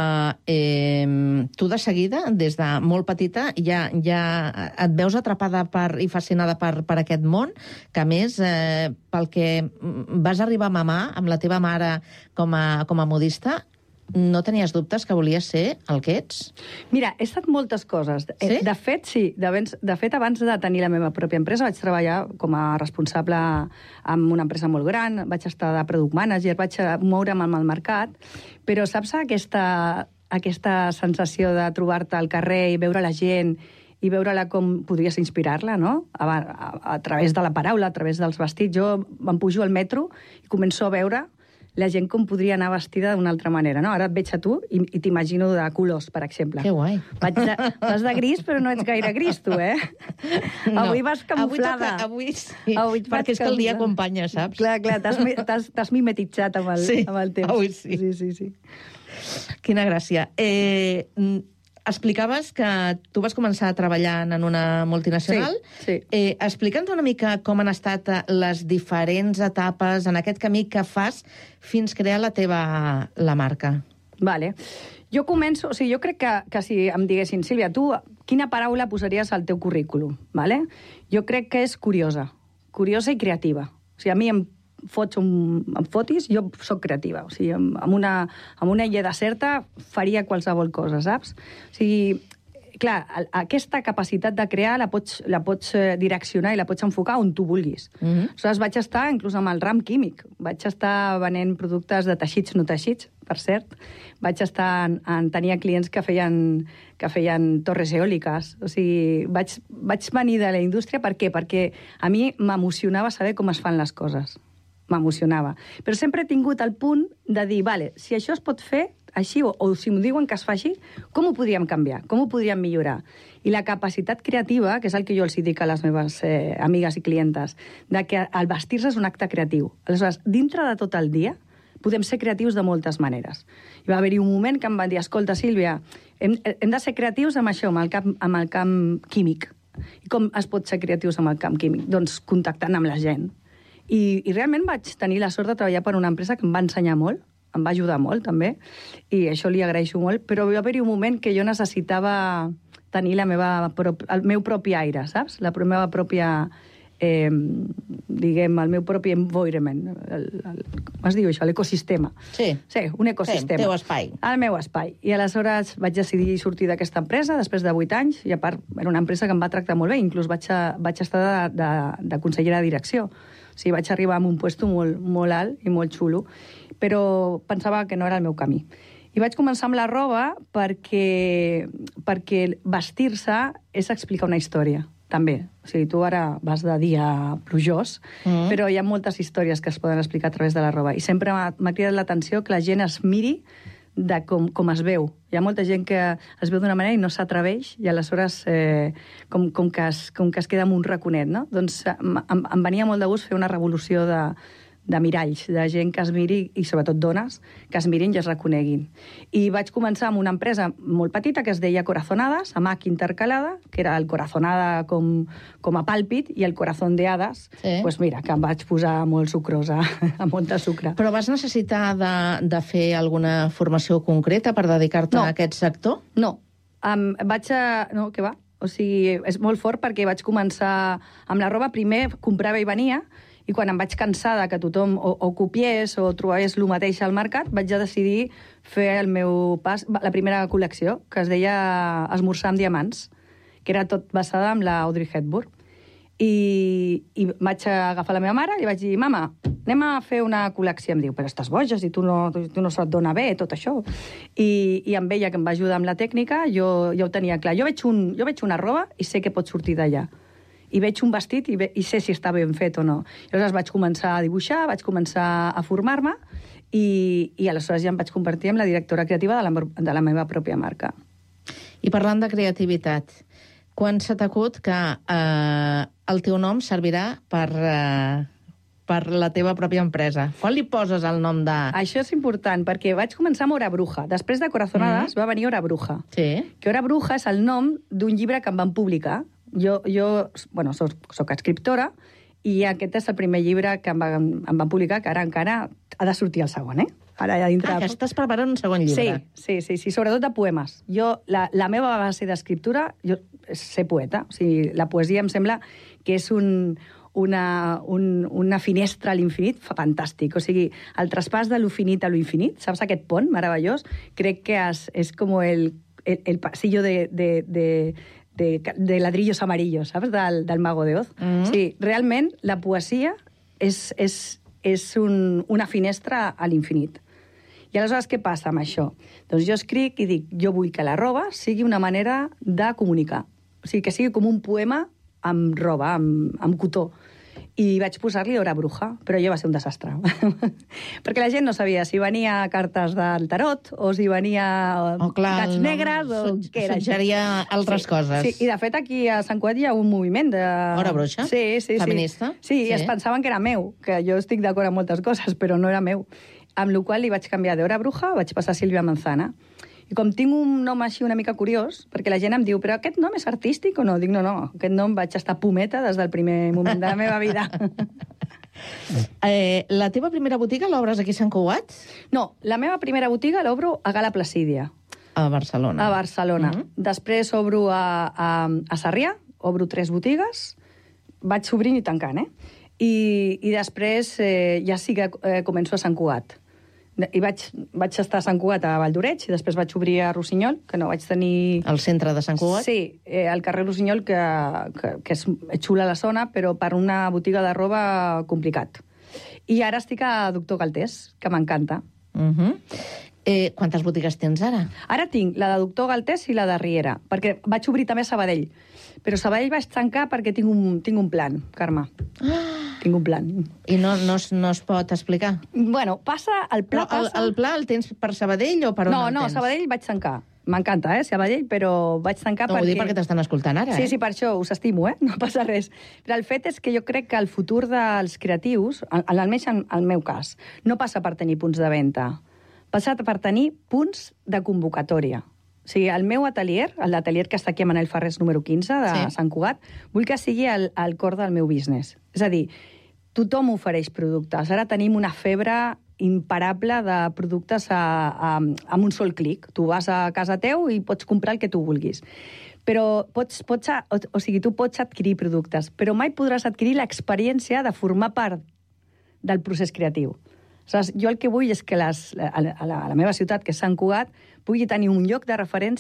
tu de seguida, des de molt petita, ja et veus atrapada i fascinada per aquest món, que a més, pel que vas arribar a mamar amb la teva mare com a modista, no tenies dubtes que volies ser el que ets? Mira, he estat moltes coses. Sí? De fet, sí. De fet, abans de tenir la meva pròpia empresa, vaig treballar com a responsable en una empresa molt gran, vaig estar de product manager, vaig moure'm amb el mercat, però saps aquesta sensació de trobar-te al carrer i veure la gent i veure-la com podries inspirar-la, no? A través de la paraula, a través dels vestits. Jo em pujo al metro i començo a veure la gent com podria anar vestida d'una altra manera, no? Ara et veig a tu i t'imagino de colors, per exemple. Que guai. Vas de gris, però no ets gaire gris, tu, eh? No. Avui vas camuflada. Avui sí, perquè és que el dia acompanya, saps? Clar, t'has mimetitzat amb el temps. Avui sí. Sí. Quina gràcia. Explicaves que tu vas començar treballant en una multinacional. Sí. Explica'ns una mica com han estat les diferents etapes en aquest camí que fas fins crear la marca. Vale. Jo començo... O sigui, jo crec que si em diguessin, Sílvia, tu quina paraula posaries al teu currículum? Vale? Jo crec que és curiosa i creativa. O sigui, a mi em fotis, jo sóc creativa. O sigui, amb una illa deserta faria qualsevol cosa, saps? O sigui, clar, aquesta capacitat de crear la pots direccionar i la pots enfocar on tu vulguis. Aleshores, vaig estar inclús amb el ram químic. Vaig estar venent productes de teixits no teixits, per cert. Vaig estar tenia clients que feien torres eòliques. O sigui, vaig venir de la indústria. Per què? Perquè a mi m'emocionava saber com es fan les coses. M'emocionava. Però sempre he tingut el punt de dir, vale, si això es pot fer així, o si m'ho diuen que es faci, com ho podríem canviar? Com ho podríem millorar? I la capacitat creativa, que és el que jo els dic a les meves amigues i clientes, de que el vestir-se és un acte creatiu. Aleshores, dintre de tot el dia, podem ser creatius de moltes maneres. Hi va haver-hi un moment que em van dir, escolta, Sílvia, hem de ser creatius amb això, amb el camp químic. I com es pot ser creatius amb el camp químic? Doncs contactant amb la gent. I realment vaig tenir la sort de treballar per una empresa que em va ensenyar molt, em va ajudar molt, també, i això li agraeixo molt, però va haver-hi un moment que jo necessitava tenir el meu propi aire, saps? La meva pròpia, diguem, el meu propi environment. Com es diu això? L'ecosistema. Sí, un ecosistema. Sí, el teu espai. El meu espai. I aleshores vaig decidir sortir d'aquesta empresa després de 8 anys, i a part era una empresa que em va tractar molt bé, inclús vaig estar de consellera de direcció. O sigui, vaig arribar a un puesto molt alt i molt xulo, però pensava que no era el meu camí. I I vaig començar amb la roba perquè vestir-se és explicar una història, també. O sigui, tu ara vas de dia plujós, però hi ha moltes històries que es poden explicar a través de la roba. I sempre m'ha cridat l'atenció que la gent es miri de com es veu. Hi ha molta gent que es veu d'una manera i no s'atreveix, i aleshores com que es queda amb un raconet, no? Doncs em venia molt de gust fer una revolució de miralls, de gent que es miri, i sobretot dones, que es mirin i es reconeguin. I vaig començar amb una empresa molt petita que es deia Corazonadas, amb H intercalada, que era el corazonada com a pàlpit, i el corazón de hadas, doncs mira, que em vaig posar molt sucrosa, amb molta sucre. Però vas necessitar de fer alguna formació concreta per dedicar-te a aquest sector? No. No, què va? O sigui, és molt fort perquè vaig començar amb la roba. Primer comprava i venia, i quan em vaig cansar de que tothom o copiés o trobés el mateix al mercat, vaig decidir fer el meu pas, la primera col·lecció, que es deia Esmorzar amb diamants, que era tot basada en la Audrey Hepburn. I vaig agafar la meva mare i li vaig dir: mama, anem a fer una col·lecció. Em diu: però estàs boja, si tu no se't dona bé tot això. I amb ella, que em va ajudar amb la tècnica, jo ho tenia clar. Jo veig una roba i sé que pot sortir d'allà. I veig un vestit i sé si està ben fet o no. I aleshores vaig començar a dibuixar, vaig començar a formar-me, i aleshores ja em vaig convertir en la directora creativa de la meva pròpia marca. I parlant de creativitat, quan s'ha t'acut que el teu nom servirà per la teva pròpia empresa? Quan li poses el nom de... Això és important, perquè vaig començar amb Hora Bruja. Després de Corazonadas va venir Hora Bruja. Sí. Que Hora Bruja és el nom d'un llibre que em van publicar. Jo soc escriptora, i aquest és el primer llibre que em van publicar, que ara encara ha de sortir el segon, Ara ja dintre... que estàs preparant un segon llibre. Sí, sobretot de poemes. La meva base d'escriptura, jo sé poeta. O sigui, la poesia em sembla que és una finestra a l'infinit fantàstic. O sigui, el traspàs de lo finit a lo infinit, saps aquest pont meravellós? Crec que és com el pasillo de ladrillos amarillos, saps? Del Mago de Oz. Sí, realment, la poesia és una finestra a l'infinit. I aleshores què passa amb això? Doncs jo escric i dic: jo vull que la roba sigui una manera de comunicar. O sigui, que sigui com un poema amb roba, amb cotó. I vaig posar-li Hora Bruja, però allò va ser un desastre. Perquè la gent no sabia si venia cartes del tarot, o si venia gats negres, o què era. Suggeria altres coses. Sí, i de fet aquí a Sant Cugat hi ha un moviment de... Hora Bruixa? Sí. Feminista? Sí, es pensaven que era meu, que jo estic d'acord amb moltes coses, però no era meu. Amb la qual cosa li vaig canviar d'Hora Bruja, vaig passar a Sílvia Manzana. I com tinc un nom així una mica curiós, perquè la gent em diu: però aquest nom és artístic o no? Dic: no, aquest nom vaig estar pometa des del primer moment de la meva vida. La teva primera botiga l'obres aquí a Sant Cugat? No, la meva primera botiga l'obro a Gala Placídia. A Barcelona. A Barcelona. Després obro a Sarrià, obro 3 botigues, vaig obrint i tancant, I després ja sí que començo a Sant Cugat. I vaig estar a Sant Cugat, a Valldoreix, i després vaig obrir a Rossinyol, que no vaig tenir... Al centre de Sant Cugat? Sí, al carrer Rossinyol, que és xula la zona, però per una botiga de roba complicat. I ara estic a Doctor Galtés, que m'encanta. Quantes botigues tens ara? Ara tinc la de Doctor Galtés i la de Riera, perquè vaig obrir també a Sabadell. Però Sabadell vaig tancar perquè tinc un plan, Carme. Tinc un plan. I no es pot explicar? Bueno, el pla passa... El pla el tens per Sabadell o per on el tens? No, Sabadell vaig tancar. M'encanta, Sabadell, però vaig tancar perquè... No, ho dic perquè t'estan escoltant ara, Sí, per això us estimo, no passa res. Però el fet és que jo crec que el futur dels creatius, almenys en el meu cas, no passa per tenir punts de venda, passa per tenir punts de convocatòria. O sigui, el meu atelier, l'atelier que està aquí a Manel Ferrés número 15 de Sant Cugat, vull que sigui el cor del meu business. És a dir, tothom ofereix productes. Ara tenim una febre imparable de productes amb un sol clic. Tu vas a casa teu i pots comprar el que tu vulguis. Però tu pots adquirir productes, però mai podràs adquirir l'experiència de formar part del procés creatiu. Aleshores, jo el que vull és que a la meva ciutat, que és Sant Cugat, pugui tenir un lloc de referència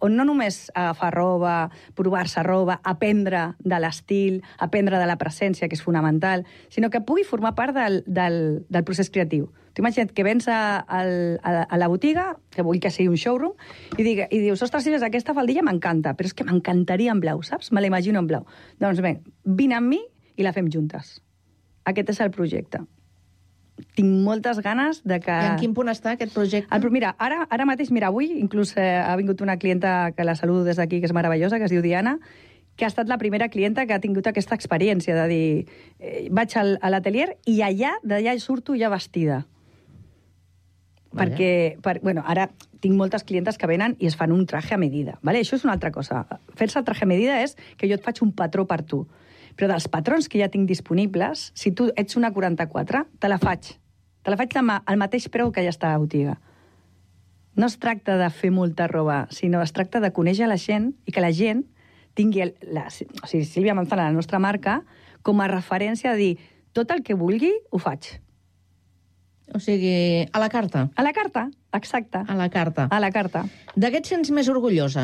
on no només agafar roba, provar-se roba, aprendre de l'estil, aprendre de la presència, que és fonamental, sinó que pugui formar part del procés creatiu. T'ho imagina't que vens a la botiga, que vull que sigui un showroom, i dius, ostres, Silvia, aquesta faldilla m'encanta, però és que m'encantaria en blau, saps? Me la imagino en blau. Doncs bé, vine amb mi i la fem juntes. Aquest és el projecte. Tinc moltes ganes de que... I en quin punt està aquest projecte? Mira, ara mateix, avui inclús ha vingut una clienta que la saludo des d'aquí, que és meravellosa, que es diu Diana, que ha estat la primera clienta que ha tingut aquesta experiència de dir, vaig a l'atelier i d'allà surto ja vestida. Perquè, ara tinc moltes clientes que venen i es fan un traje a medida. Vale? Això és una altra cosa. Fer-se el traje a medida és que jo et faig un patró per tu. Però dels patrons que ja tinc disponibles, si tu ets una 44, te la faig. Te la faig al mateix preu que ja està a la botiga. No es tracta de fer molta roba, sinó es tracta de conèixer la gent i que la gent tingui Sílvia Manzana, la nostra marca, com a referència a dir tot el que vulgui, ho faig. O sigui, a la carta. A la carta, exacte. A la carta. A la carta. De què et sents més orgullosa?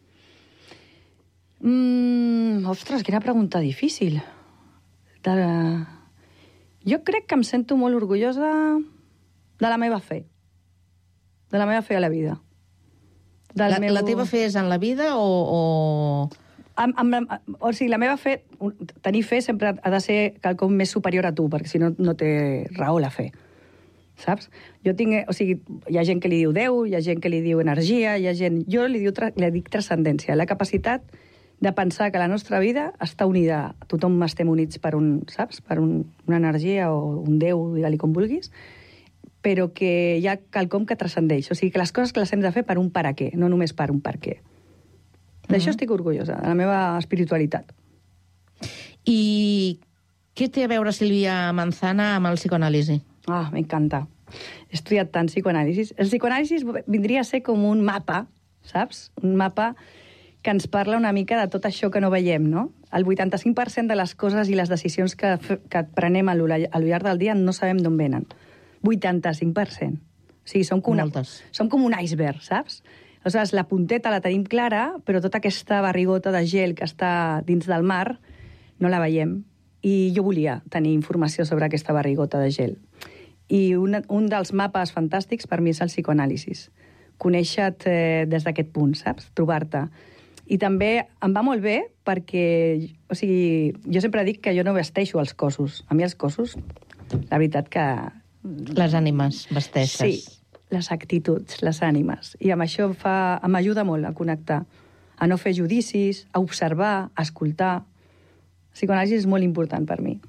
Ostres, quina pregunta difícil. Jo crec que em sento molt orgullosa de la meva fe. De la meva fe a la vida. La teva fe és en la vida o sigui, la meva fe... Tenir fe sempre ha de ser quelcom més superior a tu, perquè si no, no té raó la fe. Saps? Jo tinc... O sigui, hi ha gent que li diu Déu, hi ha gent que li diu energia, hi ha gent... Jo li dic transcendència, la capacitat de pensar que la nostra vida està unida, tothom estem units per saps? Per una energia o un Déu, digue-li com vulguis, però que hi ha quelcom que transcendeix. O sigui, que les coses que les hem de fer per un per a què, no només per un per què. D'això estic orgullosa, de la meva espiritualitat. I què té a veure Sílvia Manzana amb el psicoanàlisi? M'encanta. He estudiat tant psicoanàlisi. El psicoanàlisi vindria a ser com un mapa, saps? Un mapa que ens parla una mica de tot això que no veiem, no? El 85% de les coses i les decisions que prenem al llarg del dia no sabem d'on venen. 85%. O sigui, som com un iceberg, saps? Aleshores, la punteta la tenim clara, però tota aquesta barrigota de gel que està dins del mar no la veiem. I jo volia tenir informació sobre aquesta barrigota de gel. I un dels mapes fantàstics per mi és el psicoanàlisi. Conèixer-te des d'aquest punt, saps? Trobar-te. I també em va molt bé perquè, o sigui, jo sempre dic que jo no vesteixo els cossos. A mi els cossos, la veritat que... Les ànimes vesteixes. Sí, les actituds, les ànimes. I amb això m'ajuda molt a connectar, a no fer judicis, a observar, a escoltar. El psicoanàlisi és molt important per mi.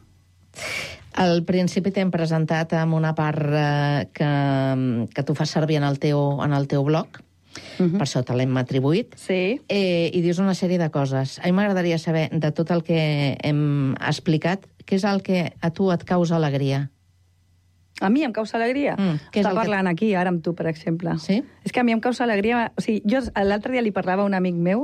Al principi t'hem presentat amb una part que tu fas servir en el teu blog. Per això te l'hem atribuït. Sí. I dius una sèrie de coses. A mi m'agradaria saber, de tot el que hem explicat, què és el que a tu et causa alegria? A mi em causa alegria? Està parlant aquí, ara amb tu, per exemple. Sí? És que a mi em causa alegria... O sigui, jo l'altre dia li parlava a un amic meu,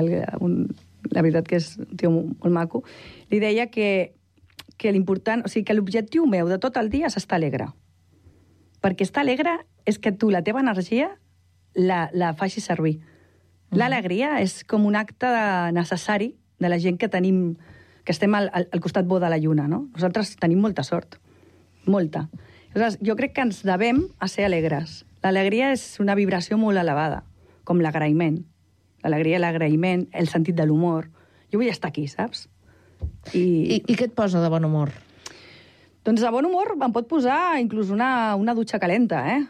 la veritat que és un tio molt maco, li deia que l'important... O sigui, que l'objectiu meu de tot el dia és estar alegre. Perquè estar alegre és que tu, la teva energia, la facis servir. L'alegria és com un acte necessari de la gent que tenim, que estem al costat bo de la lluna, no? Nosaltres tenim molta sort. Molta. Aleshores, jo crec que ens devem a ser alegres. L'alegria és una vibració molt elevada, com l'agraïment. L'alegria, l'agraïment, el sentit de l'humor. Jo vull estar aquí, saps? I què et posa de bon humor? Doncs de bon humor em pot posar inclús una dutxa calenta, eh?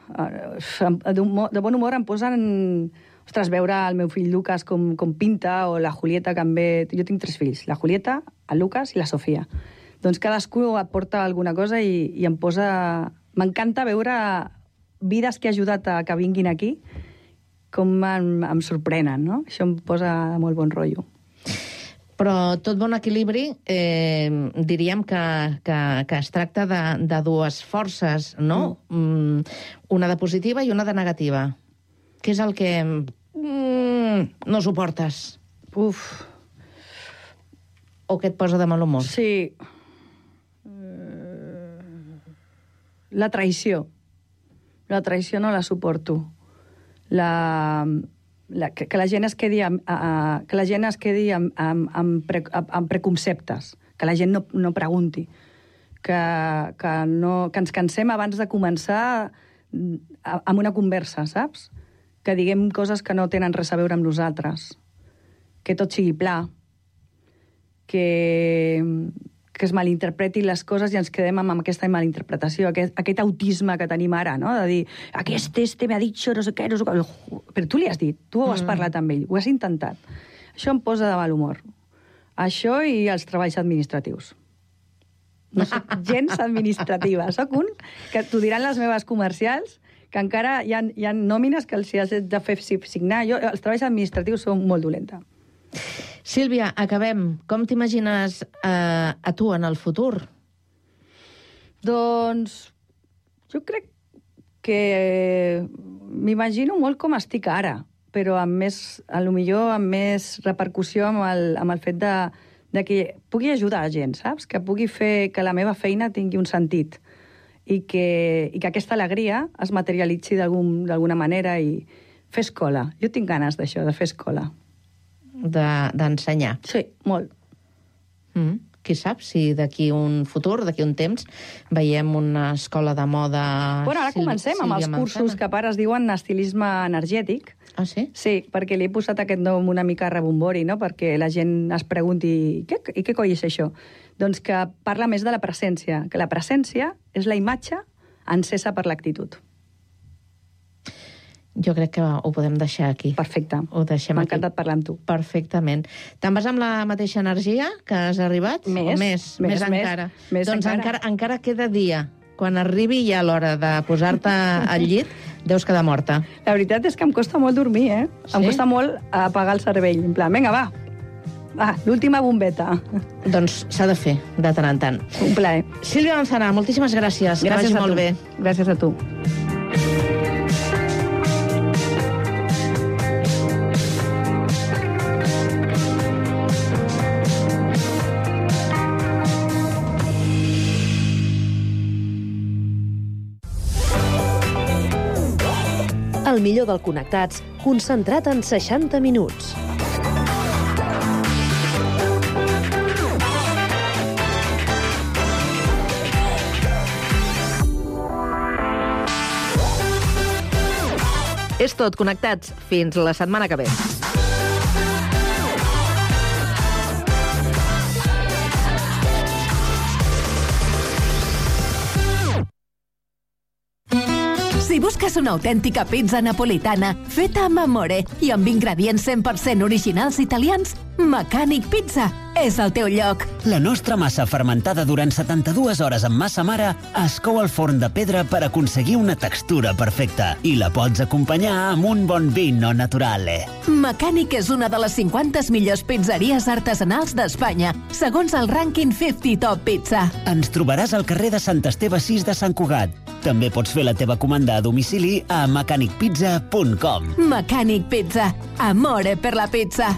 De bon humor em posen... Ostres, veure el meu fill Lucas com pinta, o la Julieta que em ve... Jo tinc 3 fills, la Julieta, el Lucas i la Sofia. Doncs cadascú et porta alguna cosa i em posa... M'encanta veure vides que he ajudat a que vinguin aquí, com em sorprenen, no? Això em posa molt bon rotllo. Però tot bon equilibri, diríem que es tracta de dues forces, no? Una de positiva i una de negativa. Què és el que no suportes? O que et posa de mal humor? Sí. La traïció. La traïció no la suporto. que la gent es quedi amb preconceptes, que la gent no pregunti, que ens cansem abans de començar amb una conversa, saps? Que diguem coses que no tenen res a veure amb nosaltres, que tot sigui pla, que es malinterpretin les coses i ens quedem amb aquesta malinterpretació, aquest autisme que tenim ara, no? De dir, aquest m'ha dit no sé què, no sé què. Però tu li has dit, tu ho has parlat amb ell, ho has intentat. Això em posa de mal humor. Això i els treballs administratius. No soc gens administrativa. Soc un, que t'ho diran les meves comercials, que encara hi ha nòmines que els has de fer signar. Jo, els treballs administratius són molt dolenta. Sílvia, acabem. Com t'imagines a tu en el futur? Doncs jo crec que m'imagino molt com estic ara, però amb més, potser amb més repercussió amb el fet de que pugui ajudar a gent, saps? Que pugui fer que la meva feina tingui un sentit i que aquesta alegria es materialitzi d'alguna manera i fer escola. Jo tinc ganes d'això, de fer escola. D'ensenyar. Sí, molt. Qui sap si d'aquí un futur, d'aquí un temps, veiem una escola de moda... Bueno, ara comencem amb els cursos que ara es diuen estilisme energètic. Ah, sí? Sí, perquè li he posat aquest nom una mica rebombori, no? Perquè la gent es pregunti i què coi és això? Doncs que parla més de la presència, que la presència és la imatge encesa per l'actitud. Jo crec que ho podem deixar aquí. Perfecte. Ho deixem M'ha aquí. encantat parlar amb tu. Perfectament. Te'n vas amb la mateixa energia que has arribat? Més encara. Més doncs encara. encara queda dia. Quan arribi ja l'hora de posar-te al llit, deus quedar morta. La veritat és que em costa molt dormir, eh? Sí? Em costa molt apagar el cervell. En plan, vinga, va, l'última bombeta. Doncs s'ha de fer, de tant en tant. Un plaer. Sílvia Manzana, moltíssimes gràcies. Que vagi molt bé. Gràcies a tu. El millor del Connectats, concentrat en 60 minuts. És tot, Connectats. Fins la setmana que ve. Si busques una autèntica pizza napolitana feta amb amore i amb ingredients 100% originals italians, Mecànic Pizza és el teu lloc. La nostra massa fermentada durant 72 hores amb massa mare es cou al forn de pedra per aconseguir una textura perfecta i la pots acompanyar amb un bon vino naturale. Mecànic és una de les 50 millors pizzeries artesanals d'Espanya, segons el rànquing 50 Top Pizza. Ens trobaràs al carrer de Sant Esteve 6 de Sant Cugat. També pots fer la teva comanda a domicili a mecanicpizza.com. Mecànic Pizza. Amore per la pizza.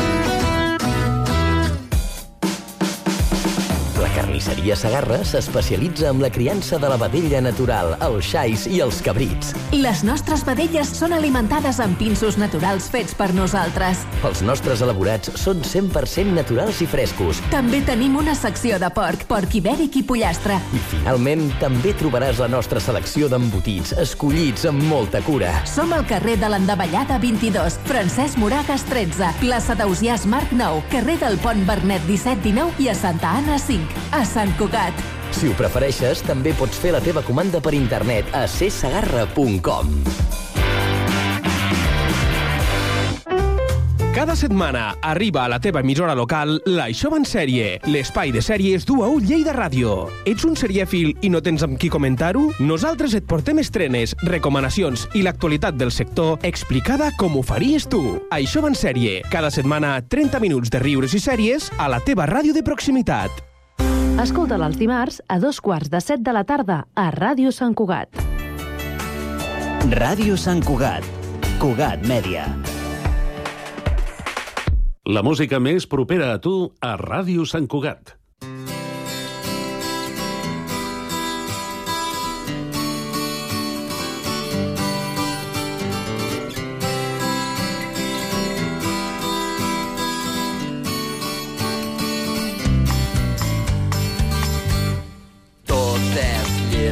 La carnisseria Segarra s'especialitza en la criança de la vedella natural, els xais i els cabrits. Les nostres vedelles són alimentades amb pinsos naturals fets per nosaltres. Els nostres elaborats són 100% naturals i frescos. També tenim una secció de porc ibèric i pollastre. I finalment, també trobaràs la nostra selecció d'embotits, escollits amb molta cura. Som al carrer de l'Endavellada 22, Francesc Moragas 13, plaça d'Ausiàs Marc 9, carrer del Pont Bernet 17-19 i a Santa Anna 5, a Sant Cugat. Si ho prefereixes, també pots fer la teva comanda per internet a csegarra.com. Cada setmana arriba a la teva emissora local l'Això va en sèrie, l'espai de sèries du a ull Lleida Ràdio. Ets un serièfil i no tens amb qui comentar-ho? Nosaltres et portem estrenes, recomanacions i l'actualitat del sector explicada com ho faries tu. Això va en sèrie, cada setmana 30 minuts de riures i sèries a la teva ràdio de proximitat. Escolta'l els dimarts a 2:15 de la tarda a Ràdio Sant Cugat. Ràdio Sant Cugat. Cugat Mèdia. La música més propera a tu a Ràdio Sant Cugat.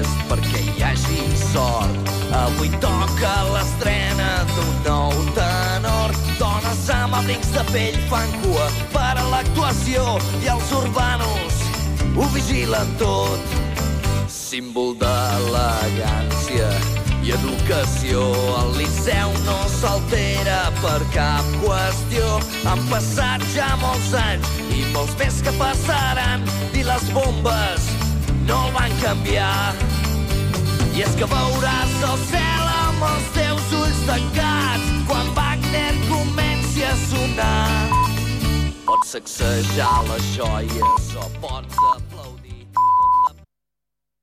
prest perquè hi hagi sort. Avui toca l'estrena d'un nou tenor. Dones amb abrics de pell fan cua per a l'actuació i els urbanos ho vigilen tot. Símbol d'elegància i educació, el Liceu no s'altera per cap qüestió. Han passat ja molts anys i molts més que passaran i les bombes no el van canviar. I és que veuràs el cel amb els teus ulls tancats quan Wagner comenci a sonar. Pots sacsejar les joies o pots